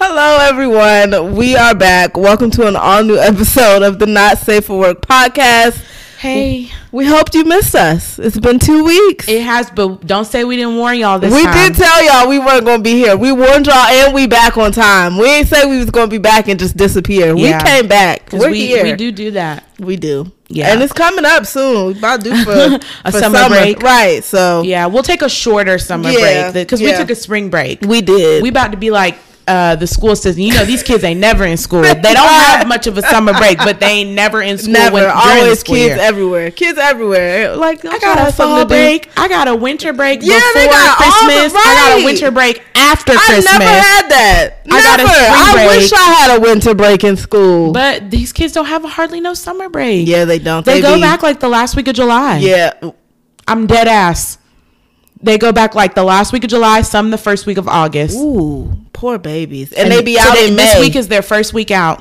Hello, everyone. We are back. Welcome to an all-new episode of the Not Safe for Work podcast. Hey. We hoped you missed us. It's been 2 weeks. It has, but don't say we didn't warn y'all this time. We time. did tell y'all we weren't going to be here. We warned y'all and we back on time. We ain't say we was going to be back and just disappear. Yeah. We came back. We're here. We do that. We do. Yeah. And it's coming up soon. We about to do for a summer break. Right. So. Yeah. We'll take a shorter summer break because we took a spring break. We did. We about to be like the school system. You know, these kids ain't never in school. They don't have much of a summer break, but they ain't never in school. Never. Always kids everywhere. Kids everywhere. Like, I got a fall break. I got a winter break before Christmas. I got a winter break after Christmas. I never had that. I got a spring break. I wish I had a winter break in school. But these kids don't have hardly no summer break. Yeah, they don't. They go back like the last week of July. Yeah. I'm dead ass. They go back like the last week of July, some the first week of August. Ooh, poor babies. And they be out in May. This week is their first week out.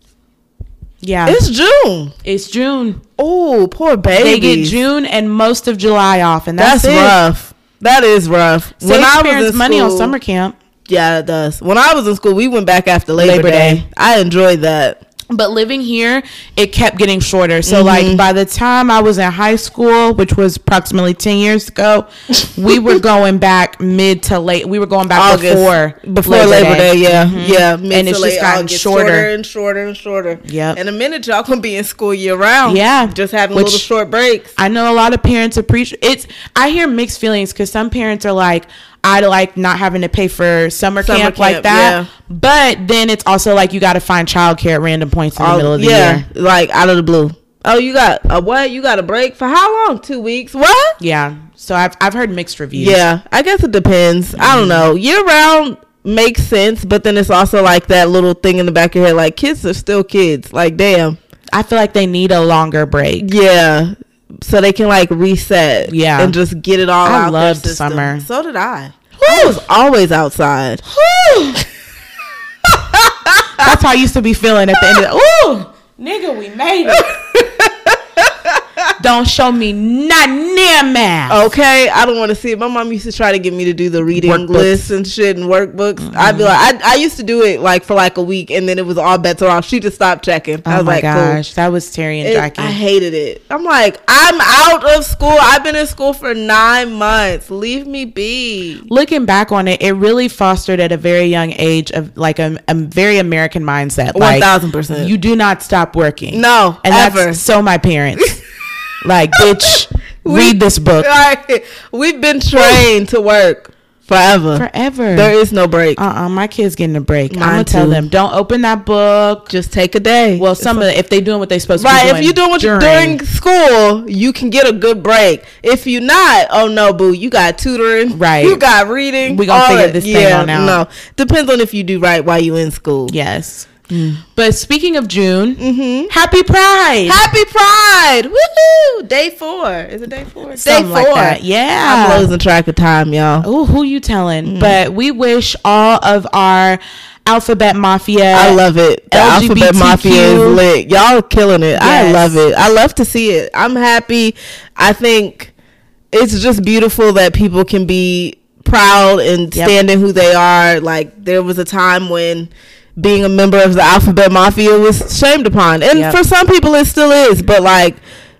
Yeah. It's June. It's June. Oh, poor babies. They get June and most of July off, and that's rough. That is rough. Saves parents money on summer camp. Yeah, it does. When I was in school, we went back after Labor Day. I enjoyed that. But living here, it kept getting shorter. So, like, by the time I was in high school, which was approximately 10 years ago, we were going back mid to late. We were going back before Labor Day. Yeah. Mm-hmm. Yeah. And it's just gotten shorter and shorter and shorter. Yeah. In a minute, y'all gonna be in school year round. Yeah. Just having little short breaks. I know a lot of parents appreciate it. I hear mixed feelings because some parents are like, I like not having to pay for summer camp like that. Yeah. But then it's also like you got to find childcare at random points in the middle of the year. Like out of the blue. Oh, you got a what? You got a break for how long? 2 weeks? What? Yeah. So I've heard mixed reviews. Yeah. I guess it depends. I don't know. Year round makes sense, but then it's also like that little thing in the back of your head, like kids are still kids. Like, damn. I feel like they need a longer break. Yeah. So they can like reset, and just get it all out. I loved summer. So did I. I was always outside. That's how I used to be feeling at the end of ooh, nigga, we made it. Don't show me not near math. Okay, I don't want to see it. My mom used to try to get me to do the reading lists and shit and workbooks. I'd be like, I used to do it like for like a week, and then it was all bets are off. She just stopped checking. I was like, gosh, cool. That was Terry and Jackie. I hated it. I'm like, I'm out of school. I've been in school for 9 months. Leave me be. Looking back on it, it really fostered at a very young age of like a very American mindset. 1000%. You do not stop working. No, and ever. That's so my parents. Like, bitch, read this book. We've been trained to work forever. There is no break. My kids getting a break. I'm gonna tell them, don't open that book. Just take a day. Well, if they doing what they supposed to be doing. Right, if you're doing what you're during school, you can get a good break. If you're not, oh no, boo, you got tutoring. Right. You got reading. We gonna figure this thing on out. No, depends on if you do right while you in school. Yes. But speaking of June, Happy Pride! Happy Pride! Woohoo! Day 4. Is it day 4? Something day 4. Like that. Yeah. I'm losing track of time, y'all. Oh, who you telling? But we wish all of our Alphabet Mafia. I love it. The LGBTQ. Alphabet Mafia is lit. Y'all are killing it. Yes. I love it. I love to see it. I'm happy. I think it's just beautiful that people can be proud and stand in who they are. Like, there was a time when being a member of the Alphabet Mafia was shamed upon, and for some people it still is, but like,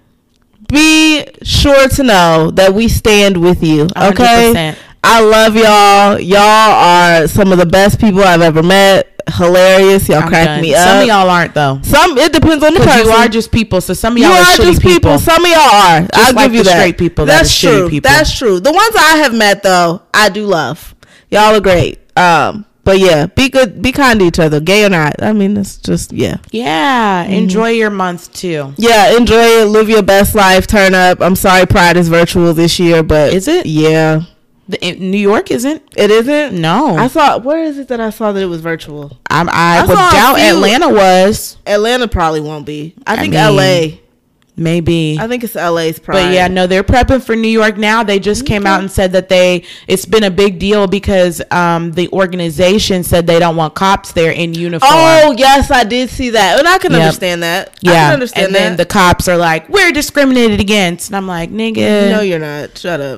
be sure to know that we stand with you. Okay, 100%. I love y'all are some of the best people I've ever met. Hilarious. Y'all crack me up. Some of y'all aren't though. It depends on the person. You are just people, so some of y'all are shitty people. Some of y'all are. I'll give you that. Straight people. That's true. Shitty people. That's true. The ones I have met though, I do love. Y'all are great. But yeah, be good, be kind to each other, gay or not. I mean, it's just, Yeah, enjoy your month too. Yeah, enjoy it. Live your best life. Turn up. I'm sorry Pride is virtual this year, but... Is it? Yeah. New York isn't? It isn't? No. Where is it that I saw that it was virtual? I would doubt Atlanta was. Atlanta probably won't be. I think LA. Maybe. I think it's LA's Pride. But yeah, no, they're prepping for New York now. They just came out and said that it's been a big deal because the organization said they don't want cops there in uniform. Oh, yes, I did see that. And I can understand that. Yeah. I can understand and then the cops are like, we're discriminated against. And I'm like, nigga. No, you're not. Shut up.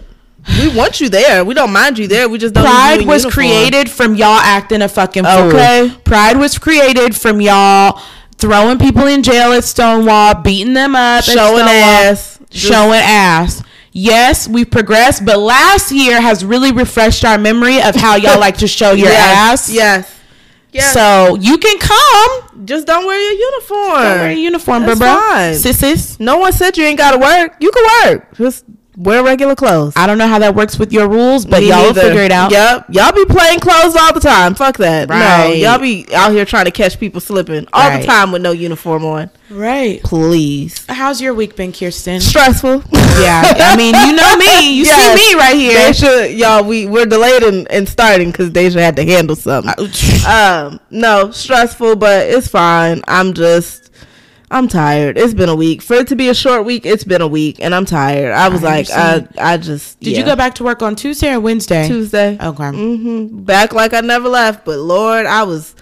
We want you there. We don't mind you there. We just don't. Pride was created from y'all acting a fucking fool. Okay. Pride was created from y'all throwing people in jail at Stonewall, beating them up, showing ass. Yes, we've progressed, but last year has really refreshed our memory of how y'all like to show your ass. Yes. So you can come. Just don't wear your uniform. Don't wear your uniform, bro. Sis. No one said you ain't got to work. You can work. Just wear regular clothes. I don't know how that works with your rules, but y'all will figure it out. Yep. Y'all be playing clothes all the time. Fuck that. Right. No, y'all be out here trying to catch people slipping all the time with no uniform on. Right. Please. How's your week been, Kirsten? Stressful. Yeah. I mean, you know me. You see me right here. Deja, y'all, we're delayed in starting because Deja had to handle something. No, stressful, but it's fine. I'm tired. It's been a week. For it to be a short week, it's been a week, and I'm tired. I was I just... Did you go back to work on Tuesday or Wednesday? Tuesday. Okay. Back like I never left, but Lord, I was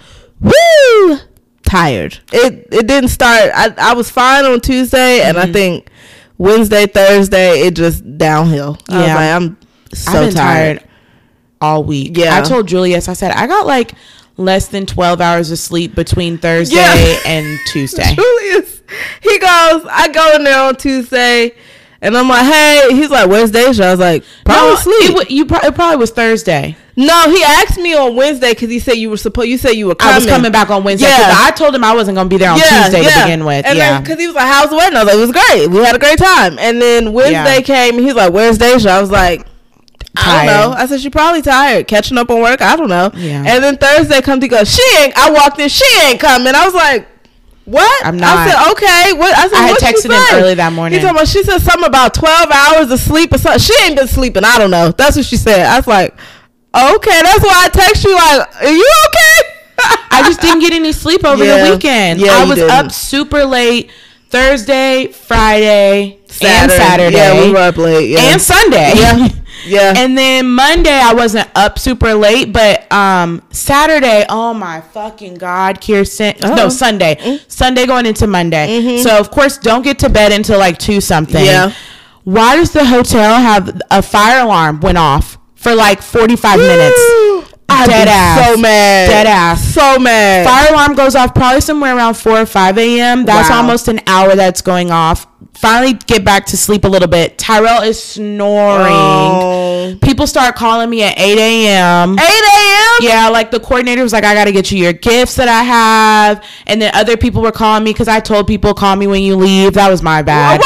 tired. It didn't start... I was fine on Tuesday, and I think Wednesday, Thursday, it just downhill. I was like, I'm so tired all week. Yeah. I told Julius, I said, I got like less than 12 hours of sleep between Thursday and Tuesday. Julius, he goes, I go in there on Tuesday and I'm like, hey, he's like, where's Deja? I was like, probably sleep. It probably was Thursday. No, he asked me on Wednesday because he said you said you were coming. I was coming back on Wednesday. Yeah. I told him I wasn't going to be there on Tuesday to begin with. And then because he was like, how's the wedding? I was like, it was great. We had a great time. And then Wednesday came and he's like, where's Deja? I was like, I don't know. I said, she probably tired. Catching up on work. I don't know. Yeah. And then Thursday comes, he goes, I walked in, she ain't coming. I was like, what? I'm not. I said, okay. What? I had texted him early that morning. She said something about 12 hours of sleep or something. She ain't been sleeping. I don't know. That's what she said. I was like, okay. That's why I text you like, are you okay? I just didn't get any sleep over the weekend. Yeah, I was up super late Thursday, Friday, and Saturday. Yeah, we were up late. Yeah. And Sunday. Yeah. Yeah. And then Monday I wasn't up super late, but Saturday, oh my fucking God, Kirsten. No, Sunday. Mm-hmm. Sunday going into Monday. Mm-hmm. So of course don't get to bed until like 2 something. Yeah. Why does the hotel have a fire alarm went off for like 45 minutes? Dead ass. So mad. Dead ass. So mad. Fire alarm goes off probably somewhere around 4 or 5 a.m. That's almost an hour that's going off. Finally get back to sleep a little bit. Tyrell is snoring. Oh. People start calling me at 8 a.m. 8 a.m.? Yeah, like the coordinator was like, I got to get you your gifts that I have. And then other people were calling me because I told people, call me when you leave. That was my bad.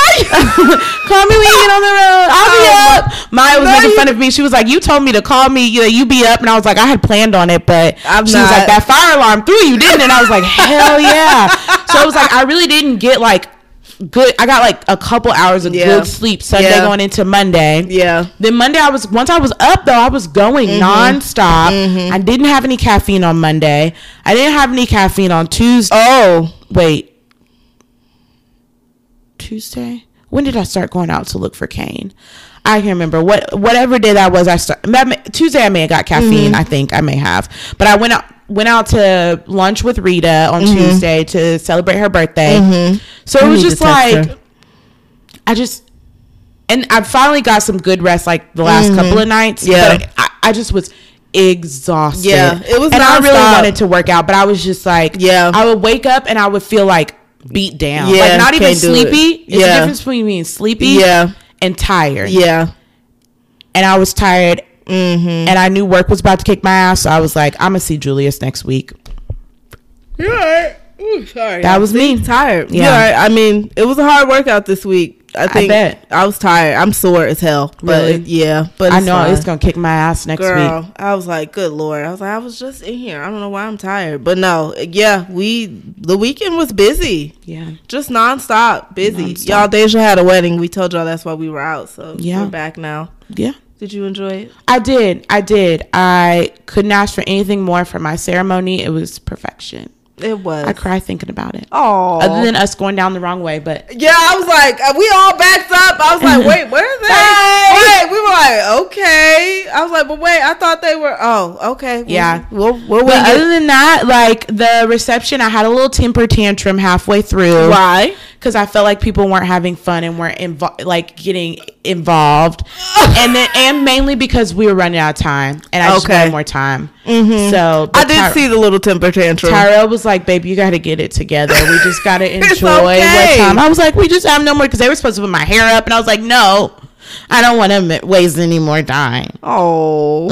Call me when you get on the road. I'll be up. Maya was making fun of me. She was like, you told me to call me. You be up. And I was like, I had planned on it, but she was like, that fire alarm threw you, didn't it? And I was like, hell yeah. So it was like, I really didn't get like good. I got like a couple hours of good sleep Sunday going into Monday. Yeah. Then Monday once I was up though, I was going nonstop. Mm-hmm. I didn't have any caffeine on Monday. I didn't have any caffeine on Tuesday. Oh, wait. Tuesday? When did I start going out to look for Kane? I can't remember whatever day that was. Tuesday I may have got caffeine. I think I may have, but I went out to lunch with Rita on Tuesday to celebrate her birthday. So it was just like, and I finally got some good rest like the last couple of nights. Yeah. But I just was exhausted. Yeah. It was, and I really wanted to work out, but I was just like, I would wake up and I would feel like beat down. Yeah. Like not even sleepy. It's the difference between being sleepy and tired. Yeah. And I was tired. And I knew work was about to kick my ass, so I was like, I'm gonna see Julius next week. You're right. Ooh, sorry. That was me. Tired. Yeah. Right. I mean, it was a hard workout this week. I bet. I was tired. I'm sore as hell. But really? But I know it's gonna kick my ass next week. I was like, good Lord. I was like, I was just in here. I don't know why I'm tired. But no, the weekend was busy. Yeah. Just nonstop busy. Y'all, Deja had a wedding. We told y'all that's why we were out. So we're back now. Yeah. Did you enjoy it? I did. I couldn't ask for anything more for my ceremony. It was perfection. It was. I cry thinking about it. Oh. Other than us going down the wrong way, but yeah, I was like, we all backed up. I was like, wait, where are they? Wait, we were like, okay, I was like, but wait, I thought they were. Oh, okay. Yeah. We'll but other than that, like the reception, I had a little temper tantrum halfway through. Why? Because I felt like people weren't having fun and weren't getting involved, and mainly because we were running out of time, and I just wanted more time. Mm-hmm. So I did see the little temper tantrum. Tyrell was like, "Babe, you got to get it together. We just got to enjoy what time." I was like, "We just have no more," because they were supposed to put my hair up, and I was like, "No, I don't want to waste any more time." Oh,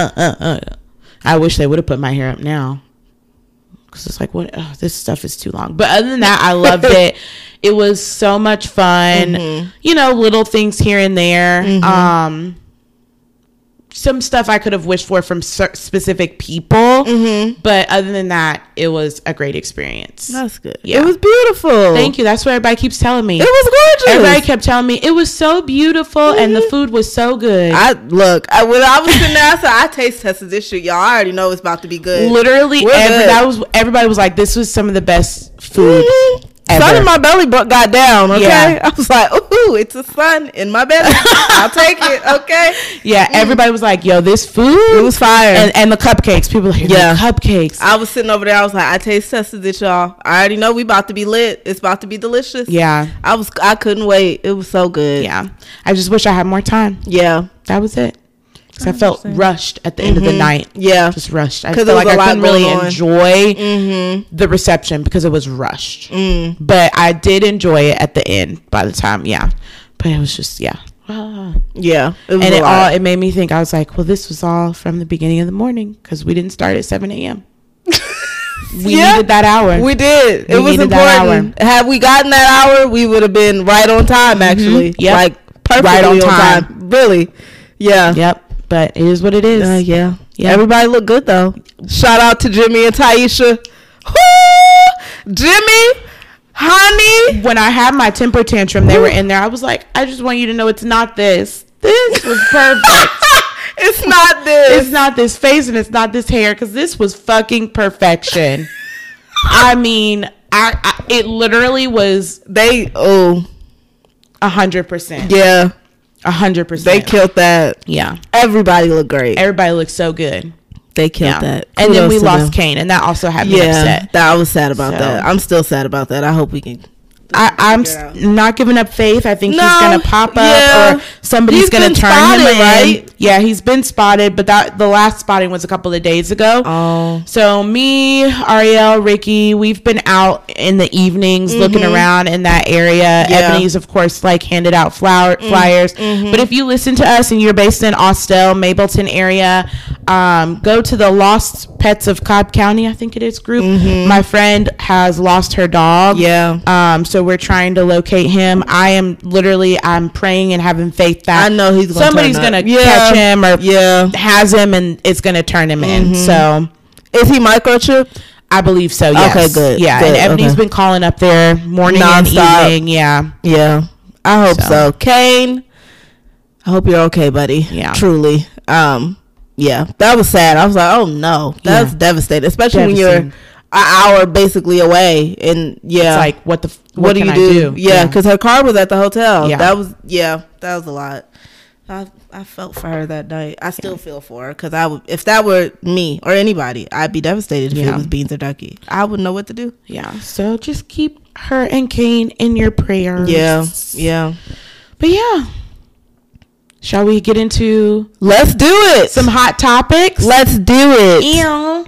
I wish they would have put my hair up now. Because it's like, what? Oh, this stuff is too long. But other than that, I loved it. It was so much fun. Mm-hmm. You know, little things here and there. Mm-hmm. Some stuff I could have wished for from specific people. Mm-hmm. But other than that, it was a great experience. That's good. Yeah. It was beautiful. Thank you. That's what everybody keeps telling me. It was gorgeous. Everybody kept telling me it was so beautiful, mm-hmm. and the food was so good. When I was sitting there, I said, I taste tested this shit, y'all. I already know it's about to be good. Literally, everybody was like, this was some of the best food. Mm-hmm. Sun in my belly got down, okay? Yeah. I was like, ooh, it's a sun in my belly. I'll take it, okay? Yeah, everybody was like, yo, this food. It was fire. And the cupcakes. People were like, yeah, cupcakes. I was sitting over there. I was like, I taste tested it, y'all. I already know we about to be lit. It's about to be delicious. Yeah. I couldn't wait. It was so good. Yeah. I just wish I had more time. Yeah. That was it. Because I felt rushed at the end of the night. Yeah. Just rushed. I felt like I couldn't really enjoy the reception because it was rushed. Mm. But I did enjoy it at the end by the time, yeah. But it was just, yeah. Yeah. It made me think, I was like, well, this was all from the beginning of the morning because we didn't start at 7 a.m. We needed that hour. We did. It was important. Had we gotten that hour, we would have been right on time, actually. Mm-hmm. Yep. Like, perfectly right on time. Really. Yeah. Yep. But it is what it is. Yeah. Everybody looked good, though. Shout out to Jimmy and Taisha. Jimmy, honey. When I had my temper tantrum, they were in there. I was like, I just want you to know it's not this. This was perfect. It's not this. It's not this face and it's not this hair because this was fucking perfection. I mean, it literally was. 100%. Yeah. 100%. They killed that. Yeah. Everybody looked great. Everybody looked so good. They killed that. And then we lost Kane, and that also had me upset. I was sad about that. I'm still sad about that. I hope we can. I'm not giving up faith. I think he's going to pop up or somebody's going to turn him in. Right? Yeah, he's been spotted, but the last spotting was a couple of days ago. Oh. So me, Ariel, Ricky, we've been out in the evenings looking around in that area. Yeah. Ebony's, of course, like handed out flyers. Mm-hmm. But if you listen to us and you're based in Austell, Mableton area, go to the Lost Pets of Cobb County, I think it is, group. Mm-hmm. My friend has lost her dog. Yeah. So we're trying to locate him. I'm praying and having faith that I know he's somebody's gonna catch him or has him and it's gonna turn him in. So is he microchipped? I believe so. Yes. Okay, good. Yeah, good. And Ebony's been calling up there morning non-stop. And evening. Yeah. I hope so. Kane, I hope you're okay, buddy. Yeah, truly. Yeah, that was sad. I was like, oh no, that's devastating, especially when you're an hour basically away. And it's like, what do you do? Yeah, because her car was at the hotel. Yeah, that was a lot. I felt for her that night. I still feel for her because if that were me or anybody, I'd be devastated if it was Beans or Ducky. I wouldn't know what to do. Yeah, so just keep her and Kane in your prayers. Yeah. But yeah. Shall we get into... Let's do it. Some hot topics. Let's do it.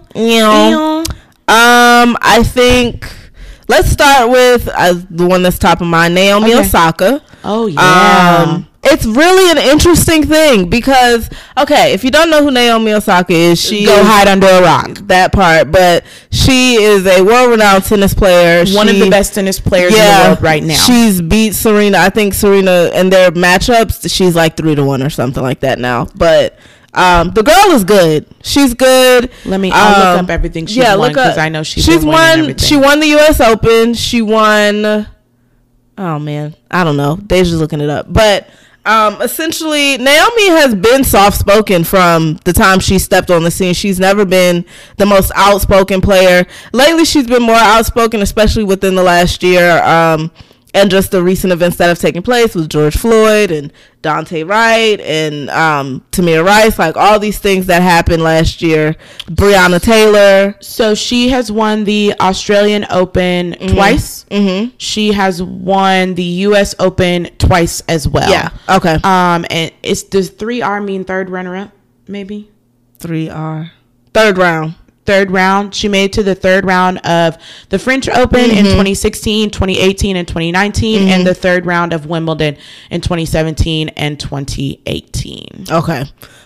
I think... Let's start with the one that's top of mind, Naomi Osaka. Oh, yeah. It's really an interesting thing because, okay, if you don't know who Naomi Osaka is, go hide under a rock. That part, but she is a world-renowned tennis player. One of the best tennis players in the world right now. She's beat Serena. I think Serena in their matchups, she's like 3-1 or something like that now. But the girl is good. She's good. I'll look up everything she's won because I know she's won everything. She won the U.S. Open. She won. Oh man, I don't know. Deja's looking it up, but. Essentially, Naomi has been soft-spoken from the time she stepped on the scene. She's never been the most outspoken player. Lately, she's been more outspoken, especially within the last year. And and just the recent events that have taken place with George Floyd and Dante Wright and Tamir Rice, like all these things that happened last year. Breonna Taylor. So she has won the Australian Open twice. Mm-hmm. She has won the U.S. Open twice as well. Yeah. Okay. And does 3R mean third runner-up? Maybe 3R. Third round. She made it to the third round of the French Open in 2016, 2018, and 2019, and the third round of Wimbledon in 2017 and 2018. Okay.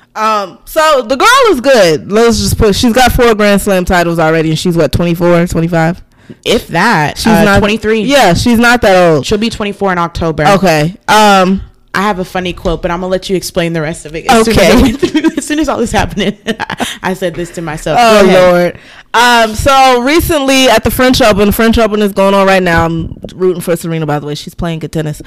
So the girl is good. Let's just put, she's got 4 Grand Slam titles already, and she's what, 24, 25? If that. She's not 23. Yeah, she's not that old. She'll be 24 in October. Okay. I have a funny quote, but I'm gonna let you explain the rest of it. As soon as all this happening, I said this to myself. Oh Lord. So recently at the French Open is going on right now. I'm rooting for Serena, by the way. She's playing good tennis.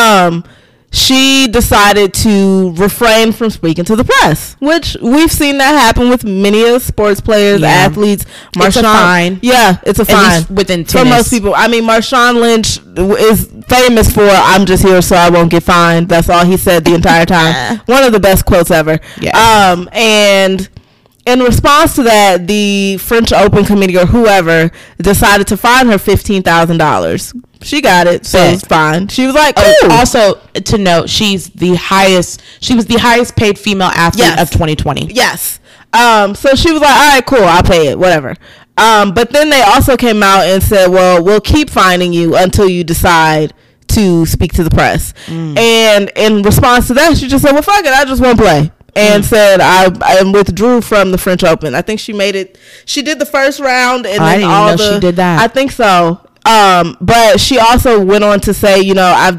She decided to refrain from speaking to the press, which we've seen that happen with many of sports players, athletes. It's a fine. Yeah, it's a fine. Within tennis. For most people. I mean, Marshawn Lynch is famous for, I'm just here so I won't get fined. That's all he said the entire time. One of the best quotes ever. Yes. And in response to that, the French Open committee or whoever decided to fine her $15,000. She got it, so it's fine. She was like, cool. Also to note, she was the highest paid female athlete of 2020. Yes. So she was like, all right, cool, I'll pay it, whatever. But then they also came out and said, well, we'll keep fining you until you decide to speak to the press. And in response to that, she just said, well, fuck it, I just won't play. And said I withdrew from the French Open. I think she made it. She did the first round, and I didn't know she did that. I think so. But she also went on to say, you know, I'm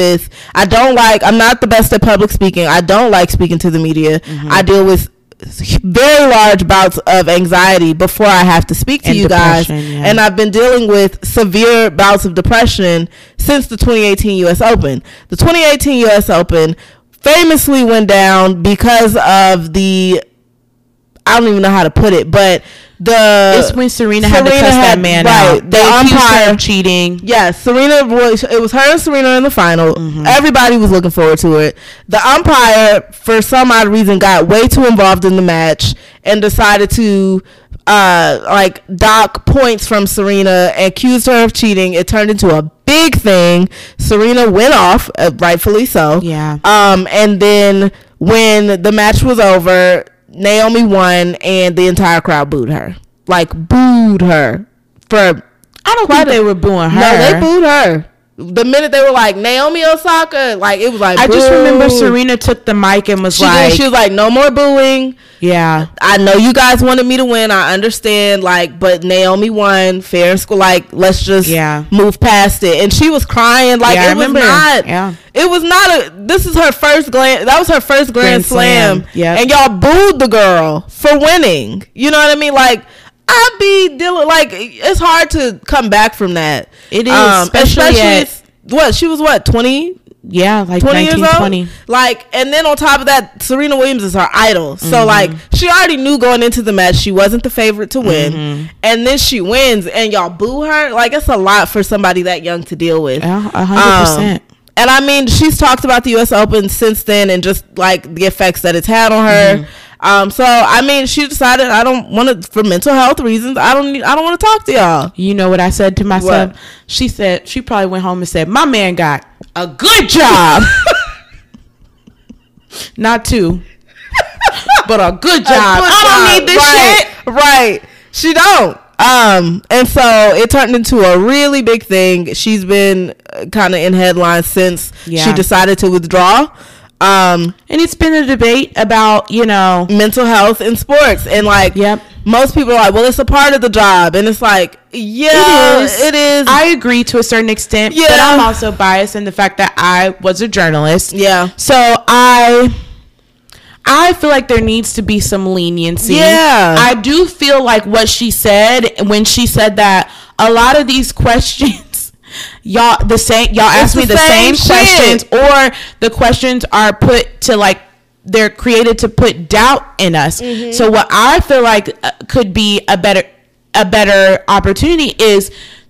not the best at public speaking. I don't like speaking to the media. I deal with very large bouts of anxiety before I have to speak to you guys. And I've been dealing with severe bouts of depression since the 2018 U.S. Open. The 2018 U.S. Open famously went down because of I don't even know how to put it, but it's when Serena had to cuss that man out. The umpire of cheating. Yes, it was her and Serena in the final. Everybody was looking forward to it. The umpire, for some odd reason, got way too involved in the match and decided to dock points from Serena, accused her of cheating. It turned into a big thing. Serena went off, rightfully so. Yeah. And then when the match was over, Naomi won, and the entire crowd booed her. Booed her for. I don't think they were booing her. No, they booed her. The minute they were like, Naomi Osaka, it was like, I just remember Serena took the mic and she was like, no more booing. Yeah. I know you guys wanted me to win. I understand, but Naomi won fair and square. Let's just move past it. And she was crying. This is her first that was her first Grand Slam. Yeah. And y'all booed the girl for winning. You know what I mean? I'd be dealing, it's hard to come back from that. It is, especially she was 20? Yeah, 20 years old. 20. And then on top of that, Serena Williams is her idol. So she already knew going into the match she wasn't the favorite to win. And then she wins and y'all boo her. It's a lot for somebody that young to deal with. 100%. And I mean, she's talked about the US Open since then and just the effects that it's had on her. So I mean, she decided I don't want to, for mental health reasons, I don't want to talk to y'all. You know what I said to myself? What? She said she probably went home and said, my man got a good job. Not 2, but a good job. I don't need this shit. Right. She don't. And so it turned into a really big thing. She's been kind of in headlines since she decided to withdraw. And it's been a debate about, mental health in sports. And most people are like, well, it's a part of the job. And it's it is. I agree to a certain extent, but I'm also biased in the fact that I was a journalist. Yeah. So I feel like there needs to be some leniency. Yeah. I do feel like what she said when she said that a lot of these questions, y'all ask me the same questions, or the questions are put to they're created to put doubt in us. So what I feel like could be a better opportunity is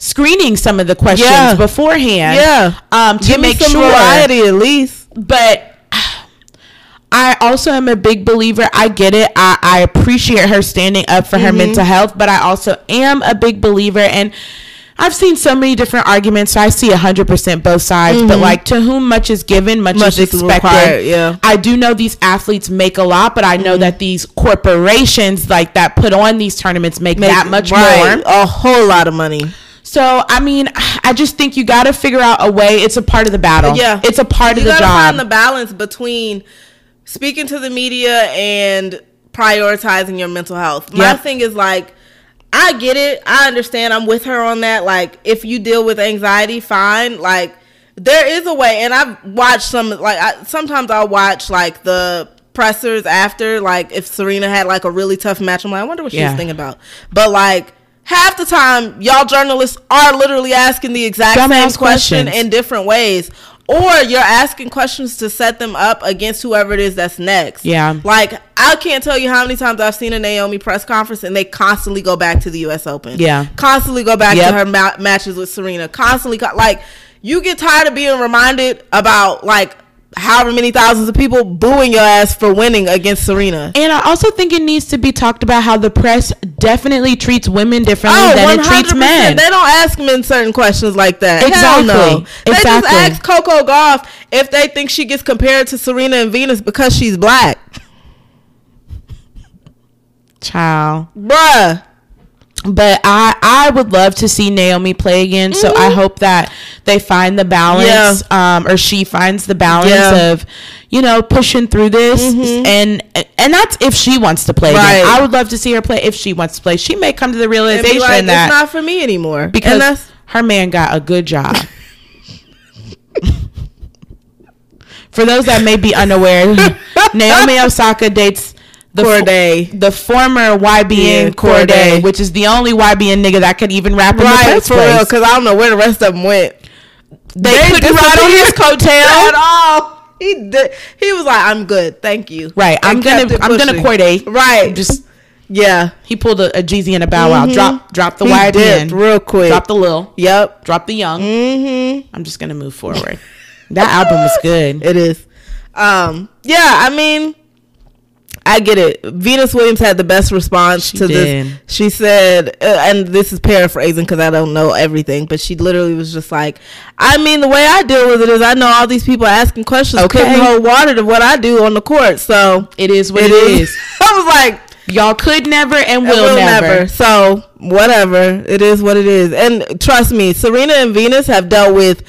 screening some of the questions beforehand. Yeah. To make some sure variety at least. But I also am a big believer. I get it. I appreciate her standing up for her mental health, but I also am a big believer, and I've seen so many different arguments, so I see 100% both sides, but like, to whom much is given, much is expected. Yeah. I do know these athletes make a lot, but I know that these corporations like that put on these tournaments make that much more. A whole lot of money. So, I mean, I just think you got to figure out a way. It's a part of the battle. Yeah. It's a part of the job. You got to find the balance between speaking to the media and prioritizing your mental health. My thing is, like, I get it. I understand. I'm with her on that. Like, if you deal with anxiety, fine. Like, there is a way. And I've watched some, like, sometimes I'll watch, like, the pressers after, like, if Serena had, like, a really tough match. I'm like, I wonder what she's thinking about. But, like, half the time, y'all journalists are literally asking the exact same question in different ways. Or you're asking questions to set them up against whoever it is that's next. Yeah. Like, I can't tell you how many times I've seen a Naomi press conference and they constantly go back to the U.S. Open. Yeah. Constantly go back to her matches with Serena. Constantly. Like, you get tired of being reminded about, like, however many thousands of people booing your ass for winning against Serena. And I also think it needs to be talked about how the press definitely treats women differently than 100%. It treats men. They don't ask men certain questions like that. Exactly. Hell no. They just ask Coco Gauff if they think she gets compared to Serena and Venus because she's black. Child. Bruh. But I would love to see Naomi play again. So I hope that they find the balance, or she finds the balance of, you know, pushing through this. And that's if she wants to play again. I would love to see her play if she wants to play. She may come to the realization that it's not for me anymore. Because her man got a good job. For those that may be unaware, Naomi Osaka dates the former YBN Corday, which is the only YBN nigga that could even rap in the first place. Real, because I don't know where the rest of them went. They couldn't ride on his coattail at all. He was like, I'm good, thank you. Right, I'm gonna Corday. Right, just yeah. He pulled a Jeezy and a Bow Wow. Drop the YBN real quick. Drop the Lil. Yep. Drop the Young. I'm just gonna move forward. That album was good. It is. Yeah, I mean, I get it. Venus Williams had the best response to this. She said, and this is paraphrasing because I don't know everything, but she literally was just like, I mean, the way I deal with it is I know all these people asking questions couldn't hold water to what I do on the court. So it is what it is. I was like, y'all could never and will never. So whatever. It is what it is. And trust me, Serena and Venus have dealt with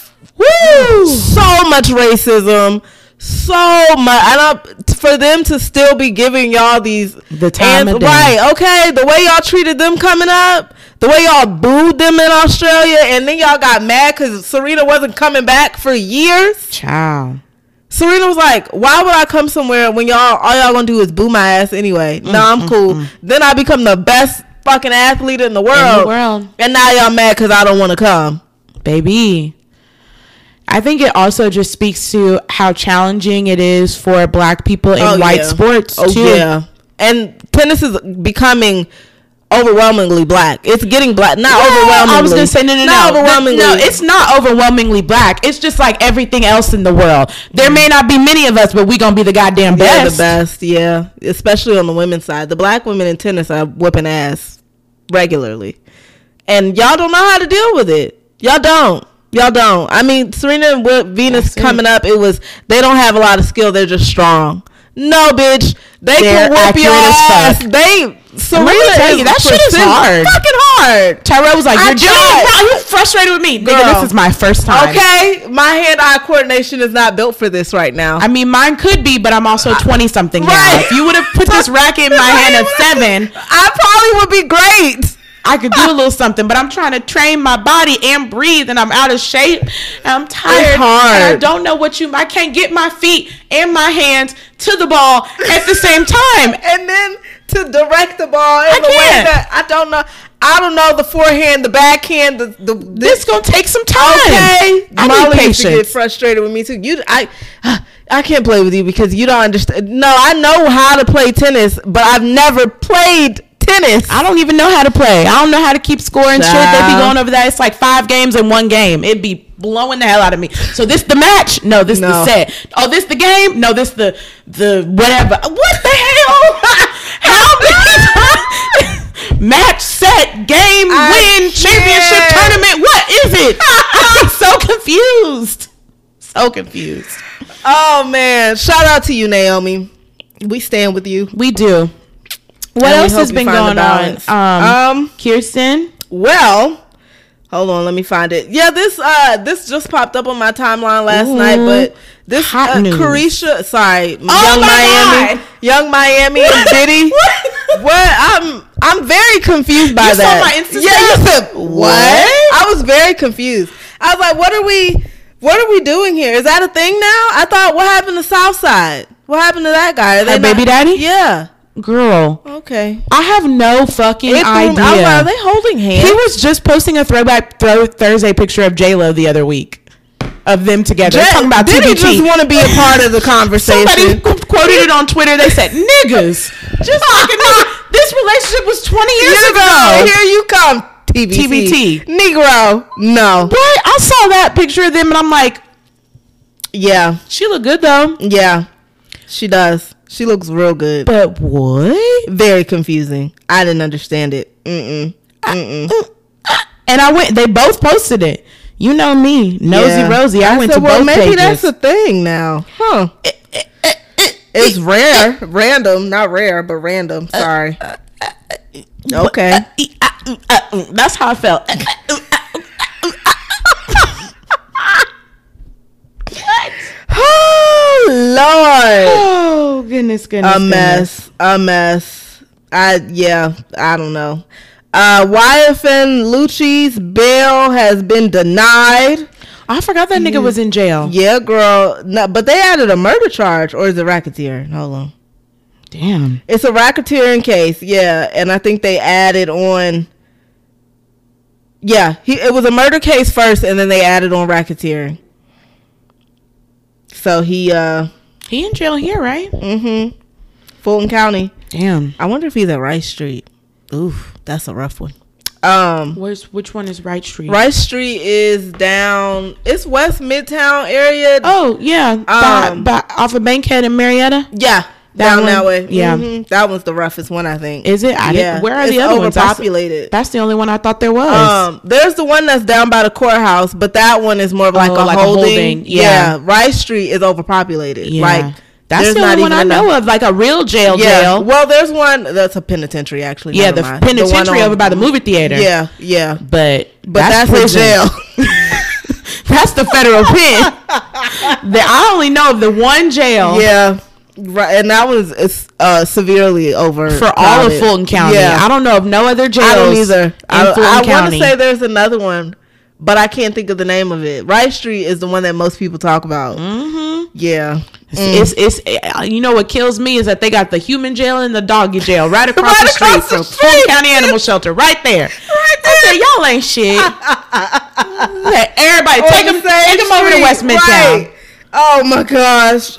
so much racism. So much, for them to still be giving y'all the time of day. Right, okay, the way y'all treated them coming up, the way y'all booed them in Australia, and then y'all got mad because Serena wasn't coming back for years. Child. Serena was like, why would I come somewhere when all y'all gonna do is boo my ass anyway? No, I'm cool. Then I become the best fucking athlete in the world. And now y'all mad because I don't want to come. Baby. I think it also just speaks to how challenging it is for black people in white sports too. Yeah. And tennis is becoming overwhelmingly black. It's getting black. Not overwhelmingly. I was going to say, no. Overwhelmingly. No, it's not overwhelmingly black. It's just like everything else in the world. There may not be many of us, but we going to be the goddamn best. Yeah, the best, yeah. Especially on the women's side. The black women in tennis are whooping ass regularly. And y'all don't know how to deal with it. Y'all don't. I mean, Serena and Venus coming up, they don't have a lot of skill. They're just strong. No, bitch. They're can whoop your ass. Serena that shit is hard. Fucking hard. Tyrell was like, you're frustrated with me. Girl, nigga, this is my first time. Okay. My hand-eye coordination is not built for this right now. I mean, mine could be, but I'm also 20-something now. If you would have put this racket in my hand at 7, I probably would be great. I could do a little something, but I'm trying to train my body and breathe, and I'm out of shape, and I'm tired. It's hard. And I don't know I can't get my feet and my hands to the ball at the same time. And then to direct the ball in the way that I don't know the forehand, the backhand, this gonna take some time. Okay. Molly used to get frustrated with me too. I can't play with you because you don't understand. No, I know how to play tennis, but I've never played tennis. I don't even know how to play. I don't know how to keep score and shit. They be going over that. It's like 5 games in one game. It'd be blowing the hell out of me. So this the match? No, this the set. Oh, this the game? No, this the whatever. What the hell? How many match, set, game, win, championship, tournament? What is it? I'm so confused. So confused. Oh man! Shout out to you, Naomi. We stand with you. We do. What else has been going on? Kirsten. Well, hold on, let me find it. Yeah, this just popped up on my timeline last night, but this Carisha, Young Miami and Diddy. What? I'm very confused by that. You saw my Insta. Yeah, you said what? I was very confused. I was like, what are we doing here? Is that a thing now? I thought, what happened to Southside? What happened to that guy? Her baby daddy? Yeah. Girl. Okay. I have no fucking idea. I was like, are they holding hands? He was just posting a throwback Thursday picture of J-Lo the other week. Of them together. Talking about Diddy just want to be a part of the conversation. Somebody quoted it on Twitter. They said, niggas. Just fucking niggas. This relationship was 20 years ago. Here you come. TBT. Negro. No. What? I saw that picture of them and I'm like, yeah. She look good though. Yeah. She does. She looks real good. But what? Very confusing. I didn't understand it. And they both posted it. You know me, Nosy Rosie. I went to both pages. Maybe that's a thing now. Huh. It's rare. Random. Not rare, but random. Sorry. Okay. That's how I felt. What? Oh, Lord. Oh, goodness. A mess. I don't know. YFN Lucci's bail has been denied. I forgot that nigga was in jail. Yeah, girl. No, but they added a murder charge, or is it racketeer? Hold on. Damn. It's a racketeering case, yeah. And I think they added on. Yeah, it was a murder case first, and then they added on racketeering. So he in jail here, right? Mm-hmm. Fulton County. Damn. I wonder if he's at Rice Street. Oof, that's a rough one. Which one is Rice Street? Rice Street is down. It's West Midtown area. Oh yeah, by off of Bankhead and Marietta. Yeah, down that way. Yeah, that one's the roughest one, I think. Is it? Where are the other ones? Overpopulated. That's the only one I thought there was. There's the one that's down by the courthouse, but that one is more of like a holding. Yeah, Rice Street is overpopulated. Yeah. Like. That's the only one I know of, like a real jail. Well, there's one that's a penitentiary, actually. Yeah, the penitentiary over by the movie theater. Yeah. But that's a jail. That's the federal pen. I only know of the one jail. Yeah. Right, and that was severely over for all of Fulton County. Yeah. I don't know of no other jails. I don't either. I want to say there's another one, but I can't think of the name of it. Rice Street is the one that most people talk about. Mm-hmm. Yeah. It's you know what kills me is that they got the human jail and the doggy jail right across the street from Fulton County Animal Shelter right there. I said, y'all ain't shit. Everybody take them over to West Midtown. Right. Oh my gosh.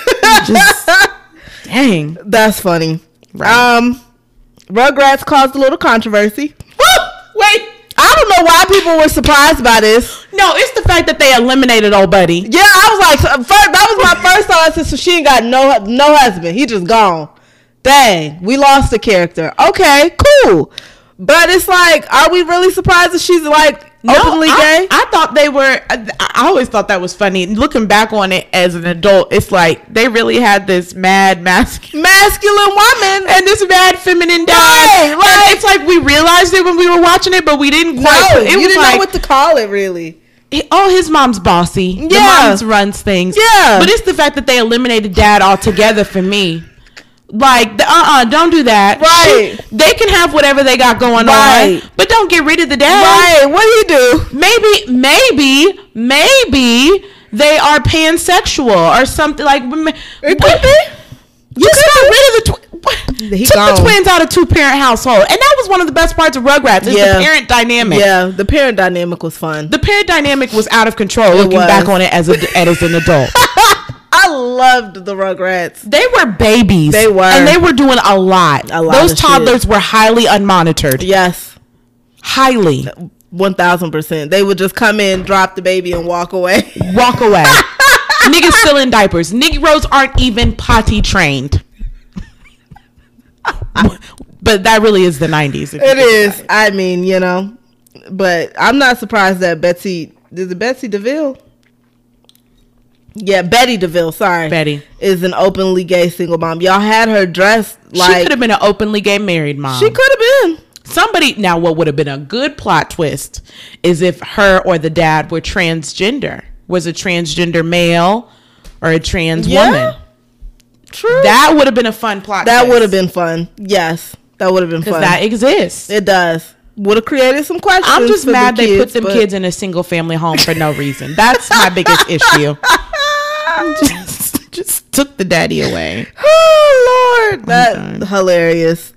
Dang. That's funny. Right. Rugrats caused a little controversy. Wait. I don't know why people were surprised by this. No, it's the fact that they eliminated old buddy. Yeah, I was like, that was my first thought. I said, so she ain't got no husband. He just gone. Dang, we lost the character. Okay, cool. But it's like, are we really surprised that she's like openly gay? I thought they were. I always thought that was funny. Looking back on it as an adult, it's like they really had this mad masculine woman and this mad feminine dad. Right. It's like we realized it when we were watching it, but we didn't quite. No, you didn't know what to call it, really. His mom's bossy. Yeah. The mom's runs things. Yeah. But it's the fact that they eliminated dad altogether for me. Like, don't do that. Right. They can have whatever they got going on, but don't get rid of the dad. Right. What do you do? Maybe they are pansexual or something. Like, it could be. You got rid of the twins out of 2-parent household, and that was one of the best parts of Rugrats. Is the parent dynamic. Yeah, the parent dynamic was fun. The parent dynamic was out of control. Looking back on it as an adult. I I loved the Rugrats. They were babies. They were. And they were doing a lot. Those toddlers were highly unmonitored. Yes. Highly. 1000%. They would just come in, drop the baby, and walk away. Walk away. Niggas still in diapers. Negroes aren't even potty trained. But that really is the 90s. It is. I mean, you know. But I'm not surprised that Betsy DeVille? Yeah, Betty DeVille, sorry. Betty. Is an openly gay single mom. Y'all had her dressed like... She could have been an openly gay married mom. She could have been. Somebody... Now, what would have been a good plot twist is if her or the dad were transgender. Was a transgender male or a trans woman. True. That would have been a fun plot twist. That would have been fun. Yes. That would have been fun. Because that exists. It does. Would have created some questions. I'm just mad they put them kids in a single family home for no reason. That's my biggest issue. Just took the daddy away. Oh Lord, that's hilarious.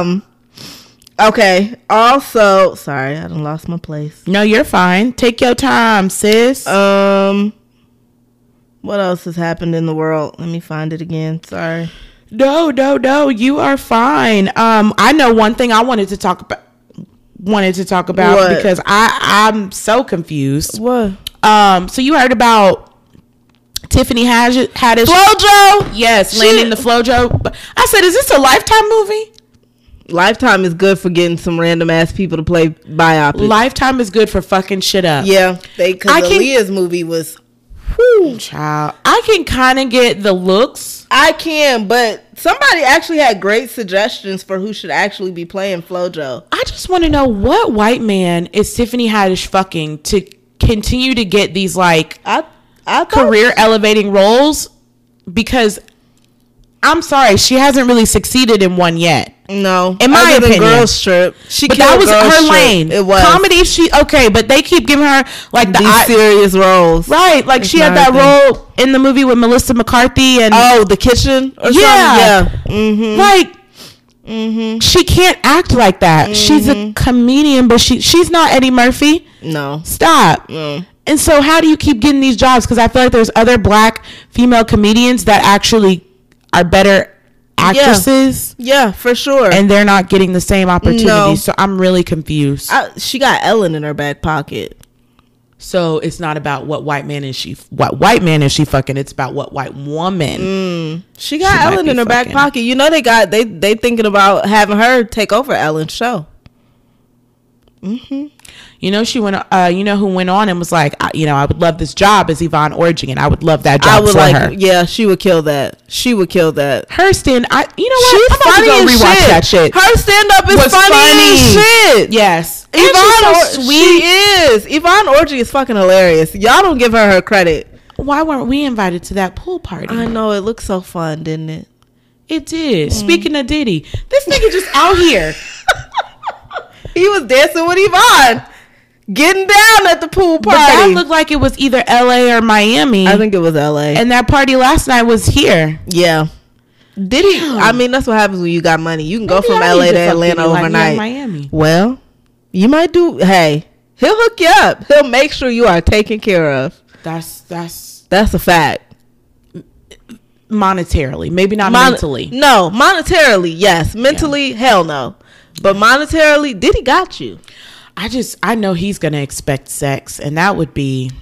Okay. Also, sorry, I done lost my place. No, you're fine. Take your time, sis. What else has happened in the world? Let me find it again. Sorry. No, you are fine. I know one thing I wanted to talk about What? Because I'm so confused. What? So you heard about Tiffany Haddish? FloJo? Yes, landing the FloJo. I said, is this a Lifetime movie? Lifetime is good for getting some random ass people to play biopics. Lifetime is good for fucking shit up. Yeah, because Aaliyah's movie was... Whew, child. I can kind of get the looks. I can, but somebody actually had great suggestions for who should actually be playing FloJo. I just want to know, what white man is Tiffany Haddish fucking to continue to get these like career elevating roles? Because I'm sorry, she hasn't really succeeded in one yet. No, in my opinion, Girls Trip. But that was her lane. It was comedy. But they keep giving her like these serious roles, right? Like she had that role in the movie with Melissa McCarthy and The Kitchen. Or yeah. Mm-hmm. Like she can't act like that. Mm-hmm. She's a comedian, but she's not Eddie Murphy. No, stop. No. And so, how do you keep getting these jobs? Because I feel like there's other black female comedians that actually are better actresses. Yeah, for sure. And they're not getting the same opportunities. No. So I'm really confused. She got Ellen in her back pocket. So it's not about what white man is she fucking. It's about what white woman. She got Ellen in her back pocket. You know they thinking about having her take over Ellen's show. You know she went. You know who went on and was like, I would love this job as Yvonne Orji, and I would love that job for her. Yeah, she would kill that. She would kill that. Her stand. You know what? She's funny go rewatch that shit. Her stand up is funny as shit. Yes, Yvonne. She is. Yvonne Orji is fucking hilarious. Y'all don't give her credit. Why weren't we invited to that pool party? I know, it looked so fun, didn't it? It did. Speaking of Diddy, this nigga just out here. He was dancing with Yvonne. Getting down at the pool party. But that looked like it was either LA or Miami. I think it was LA. And that party last night was here. Yeah. Did he? I mean, that's what happens when you got money. You can go from LA to Atlanta overnight. Miami. Well, you might do. Hey, he'll hook you up. He'll make sure you are taken care of. That's a fact. Monetarily, maybe not mentally. No, monetarily, yes. Mentally, hell no. But monetarily, Diddy got you. I know he's going to expect sex, and that would be,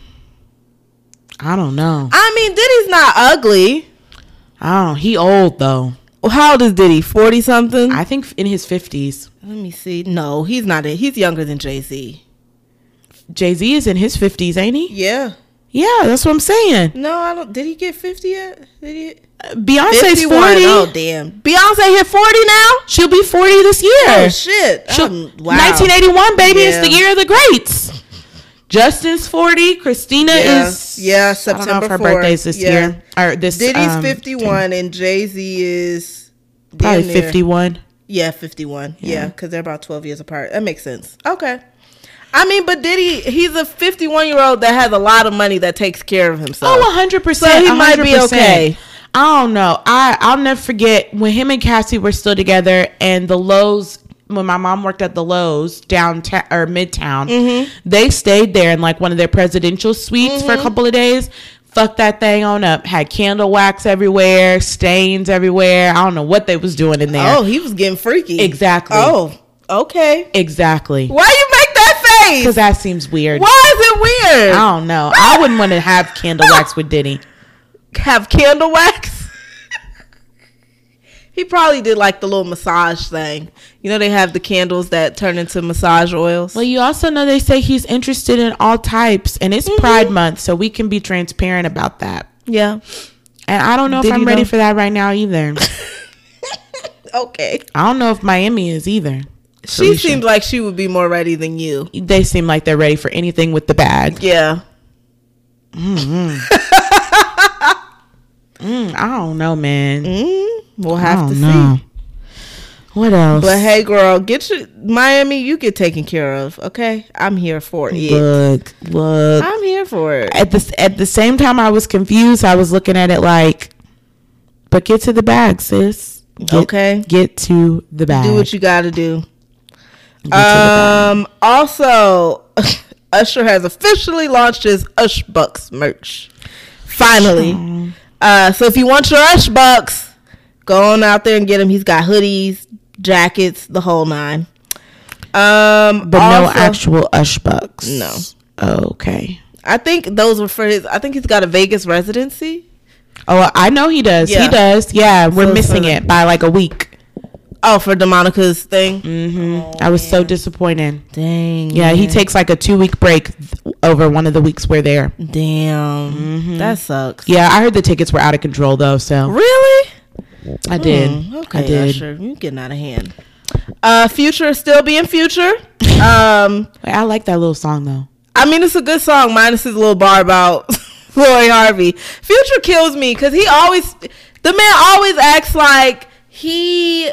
I don't know. I mean, Diddy's not ugly. I don't know. He old, though. Well, how old is Diddy? 40 something? I think in his 50s. Let me see. No, he's not. He's younger than Jay-Z. Jay-Z is in his 50s, ain't he? Yeah. Yeah, that's what I'm saying. No, I don't. Did he get 50 yet? Did he? Beyonce's 40. Oh, damn. Beyonce hit 40 now? She'll be 40 this year. Oh, shit. Wow. 1981, baby. Yeah. It's the year of the greats. Justin's 40. Christina is... Yeah, September 4th. I don't know if her birthday's this year. Or this, Diddy's 51 and Jay-Z is... Probably 51. Yeah, 51. Yeah, because they're about 12 years apart. That makes sense. Okay. I mean, but Diddy, he's a 51-year-old that has a lot of money that takes care of himself. Oh, 100%. So he 100%. Might be okay. I don't know. I'll never forget when him and Cassie were still together, and the Lowe's, when my mom worked at the Lowe's downtown or Midtown, they stayed there in like one of their presidential suites for a couple of days. fucked that thing on up. Had candle wax everywhere, stains everywhere. I don't know what they was doing in there. Oh, he was getting freaky. Exactly. Oh, okay. Exactly. Why you make that face? Because that seems weird. Why is it weird? I don't know. I wouldn't want to have candle wax with Diddy. Have candle wax? He probably did like the little massage thing. You know, they have the candles that turn into massage oils. Well, you also know they say he's interested in all types, and it's Pride Month, so we can be transparent about that. Yeah. And I don't know if I'm ready for that right now either. Okay. I don't know if Miami is either. She seems like she would be more ready than you. They seem like they're ready for anything with the bag. Yeah. I don't know, man. We'll have to see. What else? But hey, girl, get your Miami. You get taken care of. Okay, I'm here for it. Look. I'm here for it. At the same time, I was confused. I was looking at it like, but get to the bag, sis. Get to the bag. Do what you got to do. Also, Usher has officially launched his Ush Bucks merch. Finally. So if you want your Ush Bucks, go on out there and get him. He's got hoodies, jackets, the whole nine. But also, no actual Ush Bucks. No. Okay. I think those were for his. I think he's got a Vegas residency. Oh, I know he does. Yeah. He does. Yeah, we're missing it by like a week. Oh, for DeMonica's thing? Oh, I was so disappointed. Dang. Yeah, he takes like a 2-week break over one of the weeks we're there. Damn. That sucks. Yeah, I heard the tickets were out of control though, so. Really? I did. Okay, I did. Usher, you're getting out of hand. Future still being Future. I like that little song though. I mean, it's a good song, minus his little bar about Lori Harvey. Future kills me because the man always acts like he's